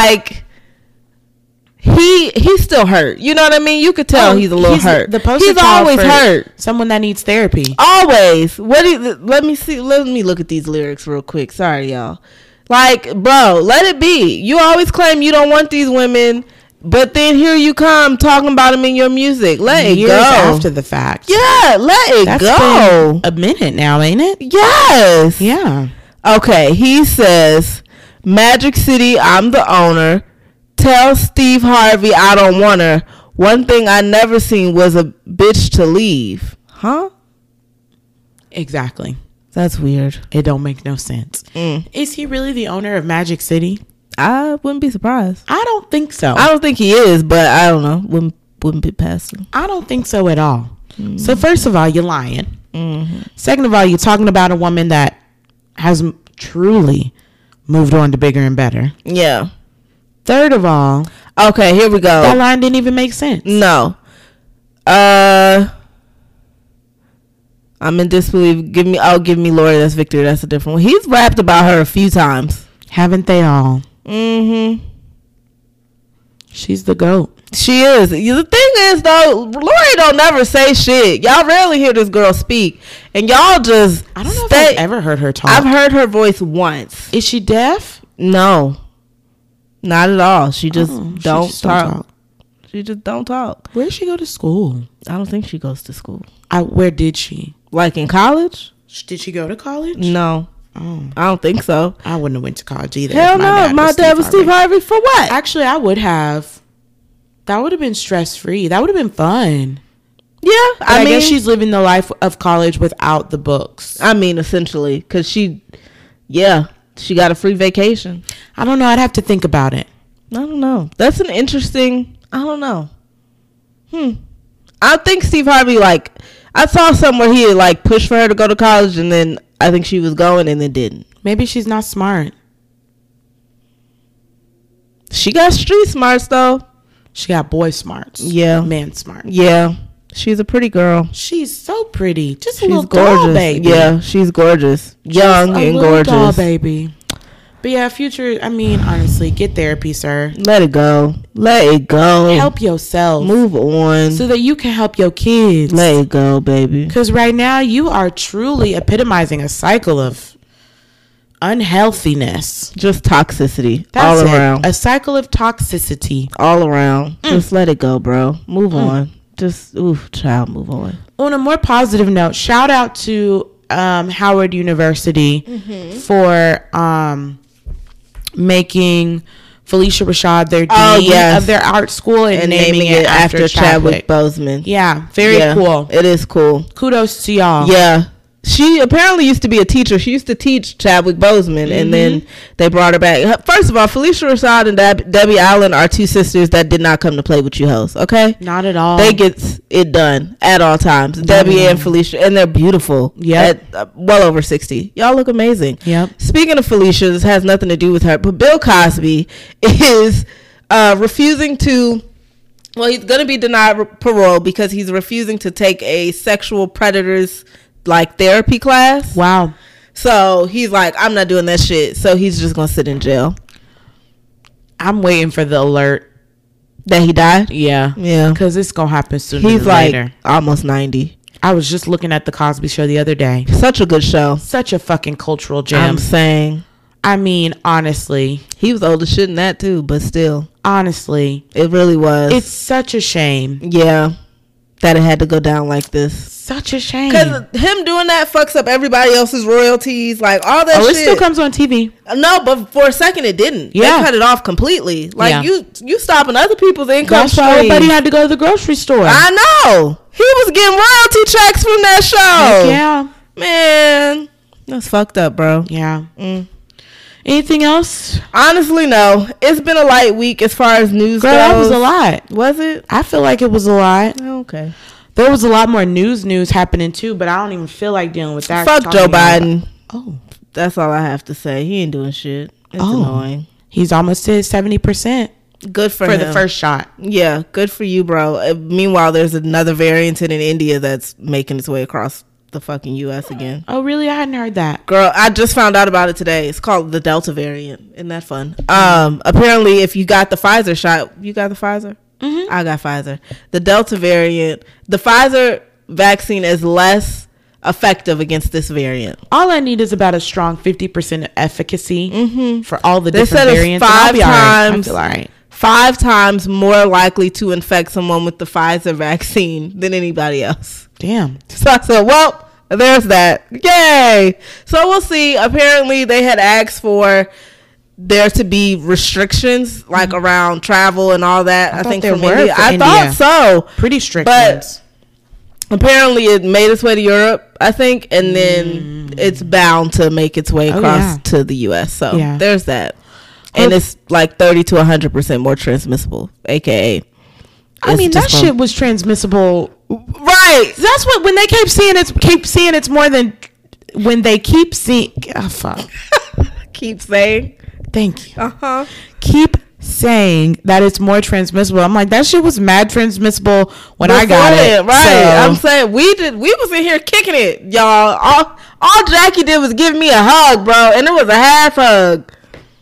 still hurt. You know what I mean? You could tell he's a little hurt. He's always hurt. Someone that needs therapy. Always. Let me look at these lyrics real quick. Sorry, y'all. Like, bro, let it be. You always claim you don't want these women, but then here you come talking about them in your music. Let it go. After the fact. Yeah, let it go. Been a minute now, ain't it? Yes. Yeah. Okay, he says, Magic City, I'm the owner. Tell Steve Harvey I don't want her. One thing I never seen was a bitch to leave. Huh? Exactly. That's weird. It don't make no sense. Is he really the owner of Magic City? I wouldn't be surprised. I don't think so. I don't think he is, but I don't know. Wouldn't be past him. I don't think so at all. So first of all, you're lying. Second of all, you're talking about a woman that has truly moved on to bigger and better. Yeah. Third of all, okay, here we go. That line didn't even make sense. No. I'm in disbelief. Give me Lori. That's Victory. That's a different one. He's rapped about her a few times. Haven't they all? She's the GOAT. She is. The thing is, though, Lori don't never say shit. Y'all rarely hear this girl speak. And y'all just I don't know if I've ever heard her talk. I've heard her voice once. Is she deaf? No. Not at all. She just don't talk. She just don't talk. Where did she go to school? I don't think she goes to school. Where did she? Like in college? Did she go to college? No. Oh. I don't think so. I wouldn't have went to college either. Hell no. My dad was Steve Harvey for what? Actually, I would have. That would have been stress-free. That would have been fun. Yeah. I guess she's living the life of college without the books. I mean, essentially. Because she got a free vacation. I don't know. I'd have to think about it. I don't know. That's an interesting... I don't know. I think Steve Harvey, like... I saw somewhere he had, like, pushed for her to go to college, and then I think she was going and then didn't. Maybe she's not smart. She got street smarts, though. She got boy smarts. Yeah. Man smart. Yeah. She's a pretty girl. She's so pretty. Just she's a little gorgeous. doll baby. Yeah, she's gorgeous. Young and gorgeous. Doll baby. But yeah, Future, I mean, honestly, get therapy, sir. Let it go. Let it go. Help yourself. Move on. So that you can help your kids. Let it go, baby. Because right now, you are truly epitomizing a cycle of unhealthiness. Just toxicity. That's all around. A cycle of toxicity. All around. Just let it go, bro. Move on. Just, child, move on. On a more positive note, shout out to Howard University for making Phylicia Rashad their dean of their art school and naming it after Chadwick Boseman. Yeah, very cool. It is cool. Kudos to y'all. Yeah. She apparently used to be a teacher. She used to teach Chadwick Boseman, and then they brought her back. First of all, Phylicia Rashad and Debbie Allen are two sisters that did not come to play with you hoes, okay? Not at all. They get it done at all times. Debbie and Phylicia, and they're beautiful. Yeah. Well over 60. Y'all look amazing. Yep. Speaking of Phylicia, this has nothing to do with her, but Bill Cosby is refusing to... Well, he's going to be denied parole because he's refusing to take a sexual predators therapy class. Wow. So he's like, I'm not doing that shit. So he's just gonna sit in jail. I'm waiting for the alert that he died. Yeah, because it's gonna happen sooner. He's later. Almost 90. I was just looking at the Cosby Show the other day. Such a good show. Such a fucking cultural gem. I'm saying. I mean, honestly, he was old as shit in that too, but still, honestly, it really was. It's such a shame. Yeah, that it had to go down like this. Such a shame. Because him doing that fucks up everybody else's royalties, all that shit. It still comes on TV. No, but for a second it didn't. Yeah. They cut it off completely. You stopping other people's income. That's why everybody had to go to the grocery store. I know. He was getting royalty checks from that show. Yeah. Man, that's fucked up, bro. Yeah. Anything else? Honestly, no. It's been a light week as far as news goes. That was a lot. Was it? I feel like it was a lot. Okay. There was a lot more news happening too, but I don't even feel like dealing with that. Fuck Joe Biden. That's all I have to say. He ain't doing shit. It's annoying. He's almost to 70%. Good for him. For the first shot. Yeah, good for you, bro. Meanwhile, there's another variant in India that's making its way across the fucking U.S. again. Oh, really? I hadn't heard that. Girl, I just found out about it today. It's called the Delta variant. Isn't that fun? Apparently, if you got the Pfizer shot, you got the Pfizer? Mm-hmm. I got Pfizer. The Delta variant, the Pfizer vaccine is less effective against this variant. All I need is about a strong 50% efficacy for all the different variants. It's 5 times more likely to infect someone with the Pfizer vaccine than anybody else. Damn. So I said, well, there's that. Yay. So we'll see. Apparently they had asked for there to be restrictions around travel and all that. I think from India. I thought so. Pretty strict ones. Apparently it made its way to Europe, I think, and then it's bound to make its way across to the US. So there's that. And it's 30 to 100% more transmissible, aka I mean that shit was transmissible, right? That's what when they keep saying it's more than when they keep seeing. Oh, fuck. Keep saying. Thank you. Keep saying that it's more transmissible. I'm like, that shit was mad transmissible when I got it. Right. So, I'm saying we was in here kicking it, y'all. All Jackie did was give me a hug, bro, and it was a half hug.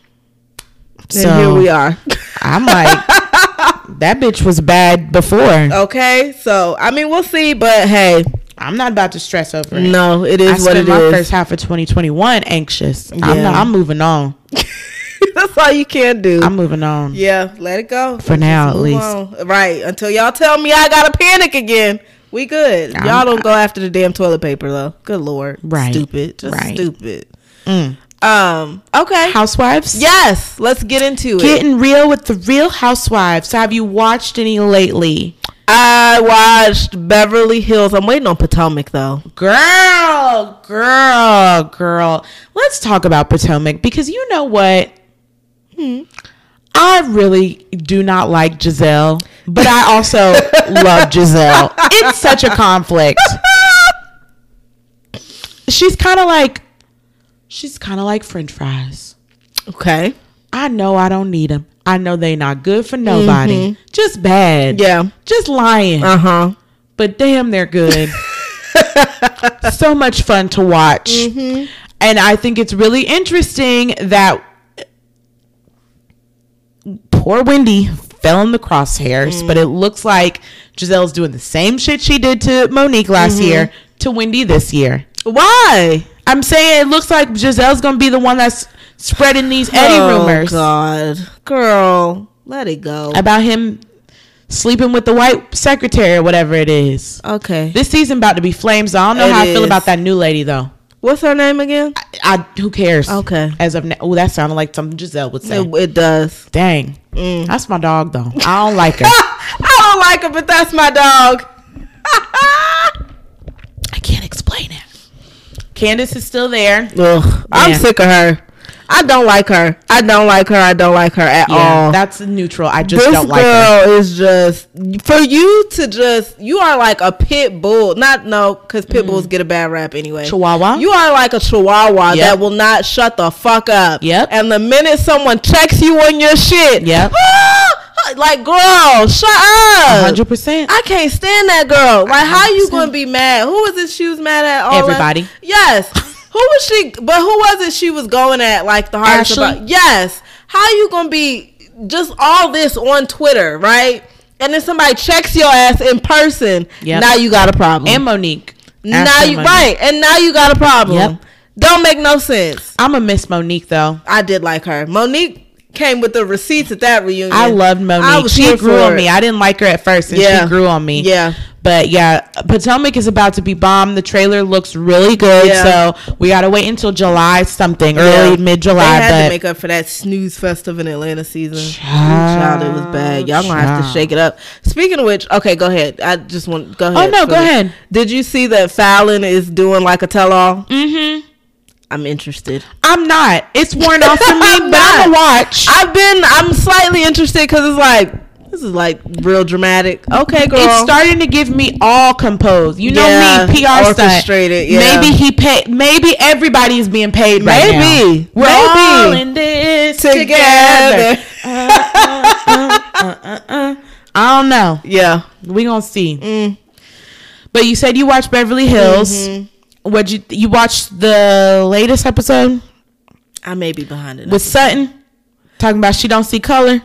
So and here we are. I'm like, that bitch was bad before. Okay, so I mean we'll see, but hey, I'm not about to stress over it. No, it is what it is. I spent my first half of 2021 anxious. Yeah. I'm moving on. That's all you can do. I'm moving on. Yeah, let it go. For now, at least. On. Right, until y'all tell me I gotta panic again. We good. Y'all don't go after the damn toilet paper though. Good Lord. Right. Stupid. Just stupid. Okay. Housewives? Yes. Let's get into it. Getting real with the Real Housewives. So have you watched any lately? I watched Beverly Hills. I'm waiting on Potomac though. Girl. Let's talk about Potomac because you know what? I really do not like Giselle, but I also love Giselle. It's such a conflict. She's kind of like French fries. Okay. I know I don't need them. I know they not good for nobody. Just bad. Yeah. Just lying. But damn, they're good. So much fun to watch. And I think it's really interesting that poor Wendy fell in the crosshairs, but it looks like Giselle's doing the same shit she did to Monique last year to Wendy this year. Why? I'm saying it looks like Giselle's gonna be the one that's spreading these Eddie rumors. Oh God, girl, let it go. About him sleeping with the white secretary or whatever it is. Okay. This season about to be flames. I don't know how I feel about that new lady though. What's her name again? Who cares? Okay. As of now, oh, that sounded like something Giselle would say. It does. Dang. That's my dog, though. I don't like her. I don't like her, but that's my dog. I can't explain it. Candace is still there. Ugh, I'm sick of her. I don't like her. I don't like her at all. That's neutral. I just don't like her. This girl is just, for you to just, you are like a pit bull. Because pit bulls get a bad rap anyway. Chihuahua? You are like a chihuahua that will not shut the fuck up. Yep. And the minute someone checks you on your shit, like, girl, shut up. 100%. I can't stand that girl. Like, 100%. How you gonna be mad? Who was it she was mad at? Everybody. Yes. Who was she? But who was it she was going at like the hardest about? Yes. How you gonna be just all this on Twitter, right? And then somebody checks your ass in person. Yep. Now you got a problem. And Monique. Now you and now you got a problem. Yep. Don't make no sense. I'm a miss Monique though. I did like her. Monique came with the receipts at that reunion. I loved Monique. She grew on me. I didn't like her at first, and she grew on me. Yeah. But yeah, Potomac is about to be bombed. The trailer looks really good, so we gotta wait until July something, early mid-July. They had to make up for that snooze festival in Atlanta season. Child, it was bad. Y'all gonna have to shake it up. Speaking of which, okay, go ahead. I just want go ahead. Oh no, go ahead. Did you see that Fallon is doing like a tell-all? Mm-hmm. I'm interested. I'm not. It's worn off for me, but I'm gonna watch. I'm slightly interested because it's like, this is like real dramatic. Okay, girl. It's starting to give me all composed. You know me, PR orchestrated. Stunt. Maybe he paid. Maybe everybody is being paid right now. We're all in this together. I don't know. Yeah, we gonna see. But you said you watched Beverly Hills. Mm-hmm. What you watched the latest episode? I may be behind it with Sutton talking about she don't see color.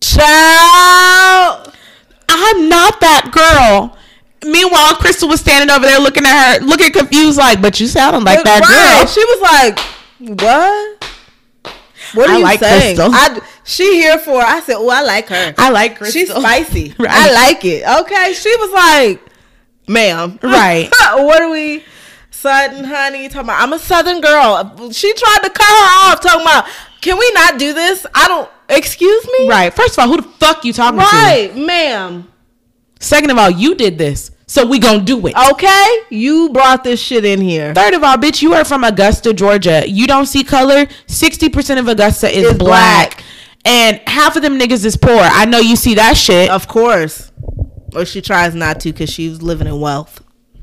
Child, I'm not that girl. Meanwhile, Crystal was standing over there looking at her, looking confused, like, "But you sounded like that girl." She was like, "What? What are you saying?" She here for? I said, "Oh, I like her. I like Crystal. She's spicy. Right. I like it." Okay, she was like, "Ma'am, right? What are we?" Sutton, honey, talking about, I'm a Southern girl. She tried to cut her off, talking about, can we not do this? Excuse me? Right. First of all, who the fuck you talking to? Right, ma'am. Second of all, you did this, so we gonna do it. Okay? You brought this shit in here. Third of all, bitch, you are from Augusta, Georgia. You don't see color. 60% of Augusta is black. And half of them niggas is poor. I know you see that shit. Of course. Or she tries not to because she's living in wealth.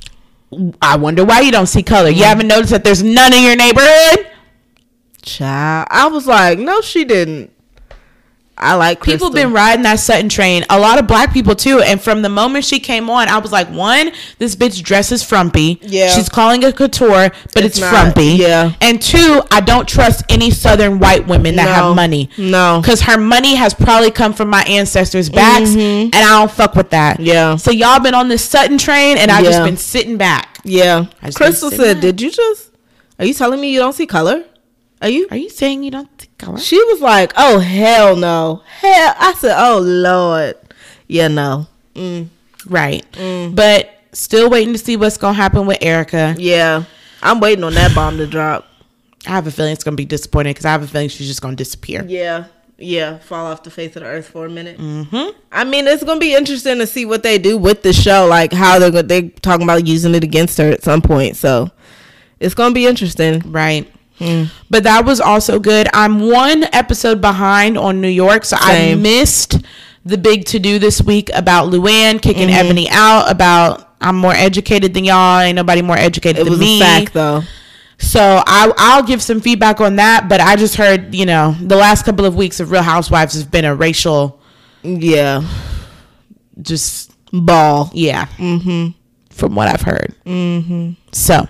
I wonder why you don't see color. You haven't noticed that there's none in your neighborhood? Child, I was like, no, she didn't. I like Crystal. People been riding that Sutton train. A lot of black people too. And from the moment she came on, I was like, one, this bitch dresses frumpy. Yeah. She's calling it couture, but it's frumpy. Yeah. And two, I don't trust any Southern white women that have money. No. Because her money has probably come from my ancestors' backs, and I don't fuck with that. Yeah. So y'all been on this Sutton train, and I've just been sitting back. Yeah. Crystal said, are you telling me you don't see color? Are you saying you don't see color? She was like, oh, hell no. I said, oh, Lord. Yeah, no. Right. But still waiting to see what's going to happen with Erica. Yeah. I'm waiting on that bomb to drop. I have a feeling it's going to be disappointing because I have a feeling she's just going to disappear. Yeah. Yeah. Fall off the face of the earth for a minute. Mm-hmm. I mean, it's going to be interesting to see what they do with the show. Like how they're talking about using it against her at some point. So it's going to be interesting. Right. But that was also good. I'm one episode behind on New York, so I missed the big to-do this week about Luann kicking Ebony out, about I'm more educated than y'all. Ain't nobody more educated than me. It was a fact, though. So I'll give some feedback on that, but I just heard, the last couple of weeks of Real Housewives has been a racial... Yeah. Just... ball. Yeah. Mm-hmm. From what I've heard. Mm-hmm. So...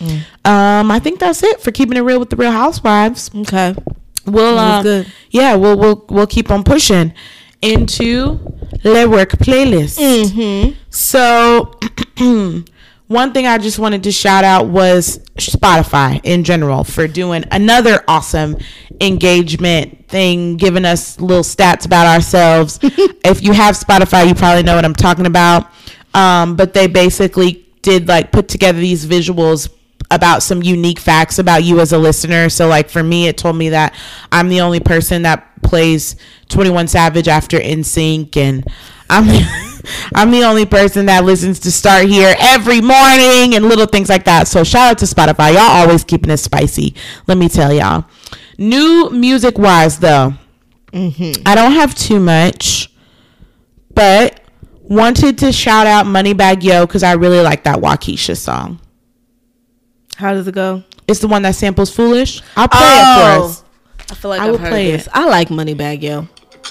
I think that's it for keeping it real with the Real Housewives. Okay. We'll good. Yeah, we'll keep on pushing into the work playlist. Mm-hmm. So one thing I just wanted to shout out was Spotify in general for doing another awesome engagement thing, giving us little stats about ourselves. If you have Spotify, you probably know what I'm talking about. But they basically did put together these visuals about some unique facts about you as a listener. So like for me, it told me that I'm the only person that plays 21 Savage after NSYNC, and I'm the only person that listens to Start Here every morning and little things like that. So shout out to Spotify. Y'all always keeping it spicy. Let me tell y'all. New music wise though, I don't have too much, but wanted to shout out Moneybagg Yo because I really like that Waukesha song. How does it go? It's the one that samples Foolish. I'll play it for us. I feel like I've heard this. I like Moneybagg Yo.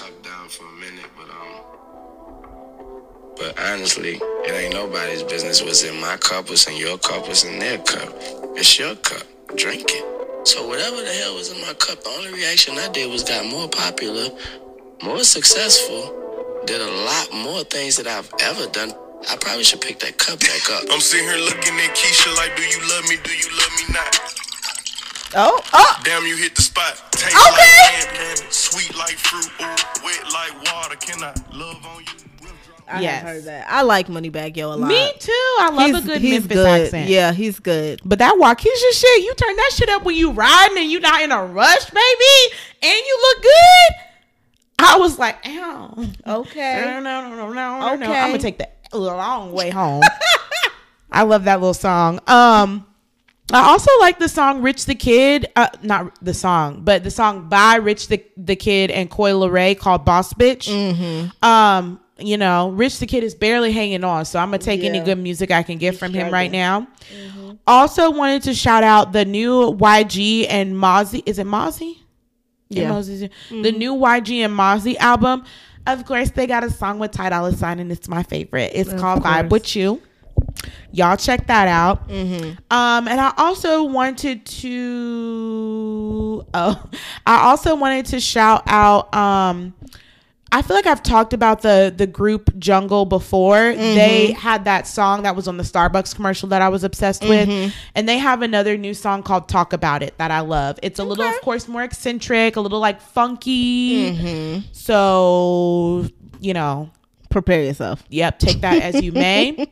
But honestly, it ain't nobody's business what's in my cup, what's in your cup, what's in their cup. It's your cup. Drink it. So whatever the hell was in my cup, the only reaction I did was got more popular, more successful, did a lot more things that I've ever done. I probably should pick that cup back up. I'm sitting here looking at Keisha like, do you love me? Do you love me not? Oh. Damn, you hit the spot. Taste like candy, sweet like fruit, wet like water. Can I love on you? I have heard that. I like Moneybagg Yo a lot. Me too. I love a good Memphis accent. Yeah, he's good. But that Waukesha shit, you turn that shit up when you riding and you not in a rush, baby, and you look good. I was like, ow. Okay. No. I'm gonna take the long way home. I love that little song. I also like the song Rich the Kid. Not the song, but the song by Rich the Kid and Coi Leray called Boss Bitch. You know, Rich the Kid is barely hanging on, so I'm gonna take any good music I can get from him right now. Also wanted to shout out the new YG and Mozzie. Is it Mozzie? Yeah. The new YG and Mozzie album. Of course, they got a song with Ty Dolla $ign, and it's my favorite. It's called Vibe With You. Y'all check that out. And I also wanted to shout out. I feel like I've talked about the group Jungle before. They had that song that was on the Starbucks commercial that I was obsessed with. And they have another new song called Talk About It that I love. It's a little, of course, more eccentric, a little like funky. So, you know. Prepare yourself. Yep. Take that as you may.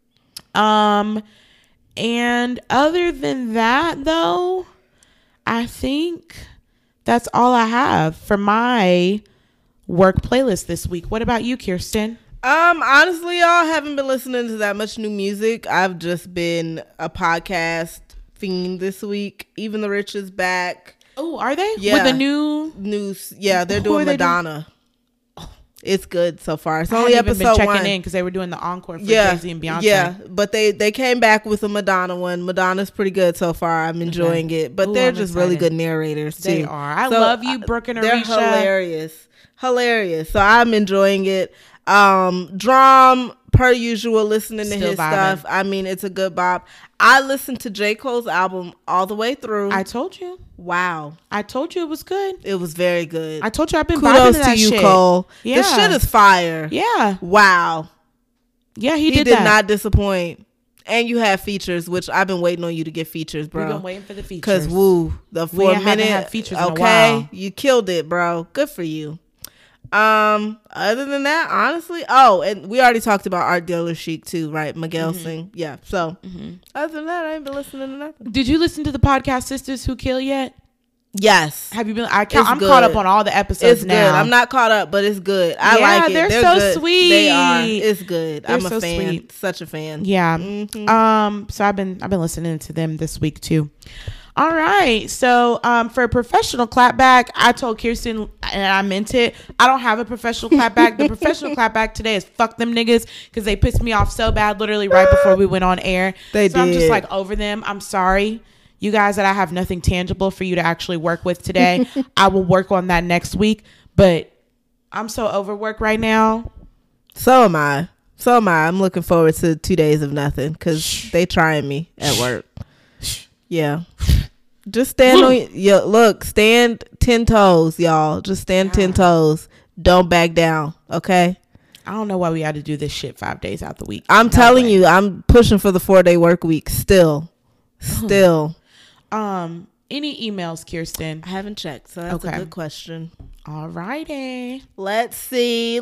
And other than that, though, I think that's all I have for my work playlist this week. What about you, Kirsten? Honestly, y'all, haven't been listening to that much new music. I've just been a podcast fiend this week. Even the Rich is back. Oh, are they? Yeah. With the new news. Yeah, they're doing Madonna. It's good so far. It's only episode 1. Checking in because they were doing the encore for Jay-Z and Beyonce. Yeah, but they came back with a Madonna one. Madonna's pretty good so far. I'm enjoying it. But they're just really good narrators too. They are. I love you, Brooke and Arisha. They're hilarious. So I'm enjoying it. Drum per usual, listening to his stuff. I mean, it's a good bop. I listened to J. Cole's album all the way through. I told you. Wow. I told you it was good. It was very good. I told you I've been Kudos vibing to that you, shit. Cole. Yeah. This shit is fire. Yeah. Wow. Yeah, he did not disappoint. And you have features, which I've been waiting on you to get features, bro. We've been waiting for the features. Because for a minute, had features in a while. You killed it, bro. Good for you. Other than that, honestly, and we already talked about Art Dealer Chic too, right? Miguel Singh. Yeah. So other than that, I ain't been listening to nothing. Did you listen to the podcast Sisters Who Kill yet? Yes. Have you been? I'm caught up on all the episodes now. Good. I'm not caught up, but it's good. I like it. They're so good. Sweet. They are. It's good. I'm a fan. Sweet. Such a fan. Yeah. So I've been listening to them this week too. All right. So for a professional clapback, I told Kirsten, and I meant it, I don't have a professional clapback. The professional clapback today is fuck them niggas because they pissed me off so bad literally right before we went on air. They did. I'm just like over them. I'm sorry. You guys, that I have nothing tangible for you to actually work with today. I will work on that next week. But I'm so overworked right now. So am I. I'm looking forward to 2 days of nothing because they trying me at work. Yeah. Just stand stand 10 toes, y'all. Just stand 10 toes. Don't back down, okay? I don't know why we had to do this shit 5 days out the week. I'm telling you, I'm pushing for the 4-day work week still. Any emails, Kirsten? I haven't checked, so that's a good question. All righty. Let's see.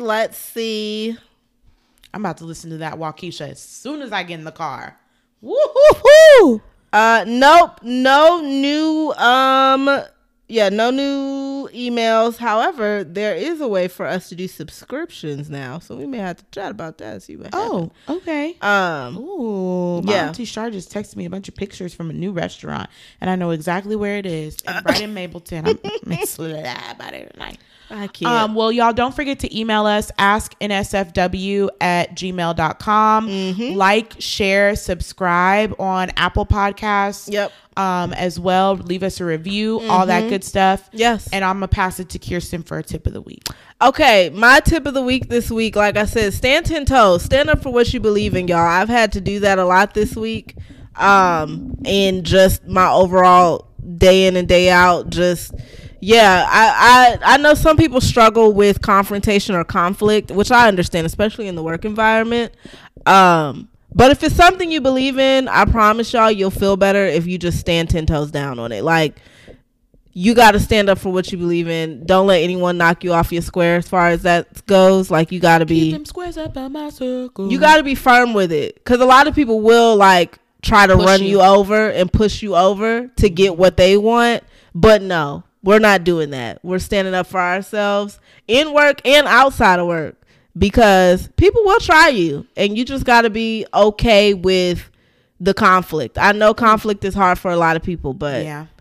I'm about to listen to that Waukesha as soon as I get in the car. Woo-hoo-hoo! Nope. No new no new emails. However, there is a way for us to do subscriptions now, so we may have to chat about that. See what happens. Okay. My auntie Shar just texted me a bunch of pictures from a new restaurant, and I know exactly where it is. It's right in Mableton. I'm about it tonight. I can't. Well, y'all don't forget to email us, asknsfw@gmail.com. Like, share, subscribe on Apple Podcasts. Yep. As well. Leave us a review, all that good stuff. Yes. And I'm going to pass it to Kirsten for a tip of the week. Okay. My tip of the week this week, like I said, stand 10 toes. Stand up for what you believe in, y'all. I've had to do that a lot this week. And just my overall day in and day out, just... Yeah, I know some people struggle with confrontation or conflict, which I understand, especially in the work environment. But if it's something you believe in, I promise y'all, you'll feel better if you just stand 10 toes down on it. Like, you got to stand up for what you believe in. Don't let anyone knock you off your square as far as that goes. Like, you got to be... Keep them squares up on my circle. You got to be firm with it. Because a lot of people will, like, try to run you over and push you over to get what they want. But no. We're not doing that. We're standing up for ourselves in work and outside of work, because people will try you, and you just got to be okay with the conflict. I know conflict is hard for a lot of people, but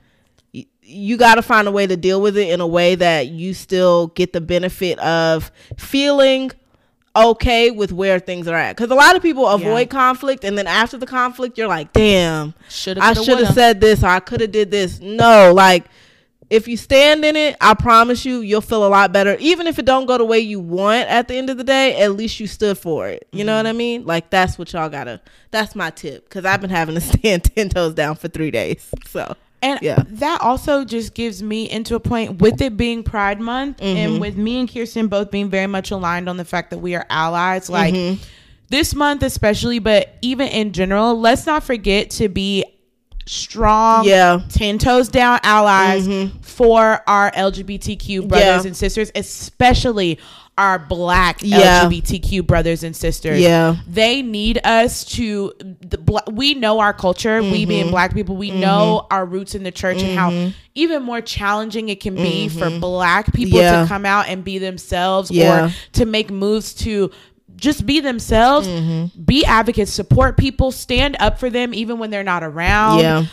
you got to find a way to deal with it in a way that you still get the benefit of feeling okay with where things are at. Because a lot of people avoid conflict, and then after the conflict, you're like, damn, I should have said this, or I could have did this. No, like, if you stand in it, I promise you'll feel a lot better. Even if it don't go the way you want at the end of the day, at least you stood for it. You know what I mean? Like, that's what y'all gotta, that's my tip. Because I've been having to stand 10 toes down for 3 days. So, and that also just gives me into a point with it being Pride Month, and with me and Kirsten both being very much aligned on the fact that we are allies. Like, this month especially, but even in general, let's not forget to be strong 10 toes down allies for our LGBTQ brothers and sisters, especially our Black LGBTQ brothers and sisters. They need us to we know our culture. We being Black people, we know our roots in the church, and how even more challenging it can be for Black people to come out and be themselves, or to make moves to just be themselves, be advocates, support people, stand up for them even when they're not around.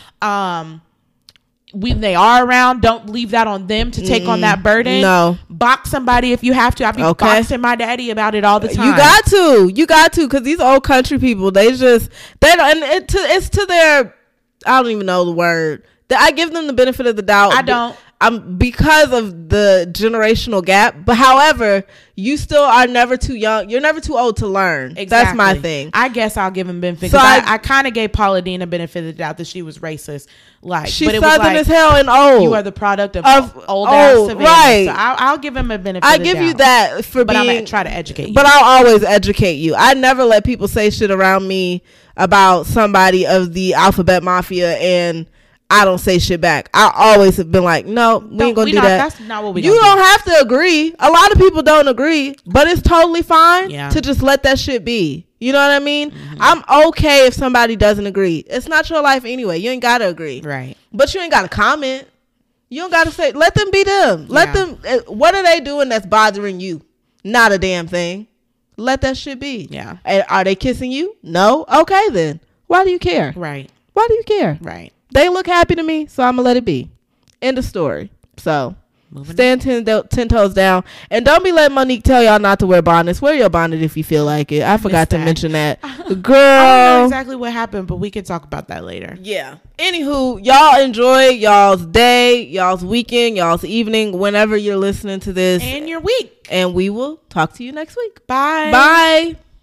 When they are around, don't leave that on them to take on that burden. No. Box somebody if you have to. I be boxing my daddy about it all the time. You got to, because these old country people, they don't, and it's to their, I don't even know the word. I give them the benefit of the doubt. I don't. Because of the generational gap. But however, you still are never too young. You're never too old to learn. Exactly. That's my thing. I guess I'll give him benefit. So I kind of gave Paula Deen a benefit of the doubt that she was racist. Like, she's but it Southern was like, as hell and old. You are the product of old ass Savannah. Right. So I'll give him a benefit of the doubt. I give you that for but I'm going to try to educate you. But I'll always educate you. I never let people say shit around me about somebody of the Alphabet Mafia and I don't say shit back. I always have been like, no, we ain't gonna do that. That's not what we do. You don't have to agree. A lot of people don't agree, but it's totally fine to just let that shit be. You know what I mean? I'm okay if somebody doesn't agree. It's not your life anyway. You ain't gotta agree. Right. But you ain't gotta comment. You don't gotta say, let them be them. Let them, what are they doing that's bothering you? Not a damn thing. Let that shit be. Yeah. And are they kissing you? No? Okay then. Why do you care? Right. Why do you care? Right. They look happy to me, so I'm going to let it be. End of story. So, stand 10 toes down. And don't be letting Monique tell y'all not to wear bonnets. Wear your bonnet if you feel like it. I forgot to mention that. Girl. I don't know exactly what happened, but we can talk about that later. Yeah. Anywho, y'all enjoy y'all's day, y'all's weekend, y'all's evening, whenever you're listening to this. And your week. And we will talk to you next week. Bye. Bye.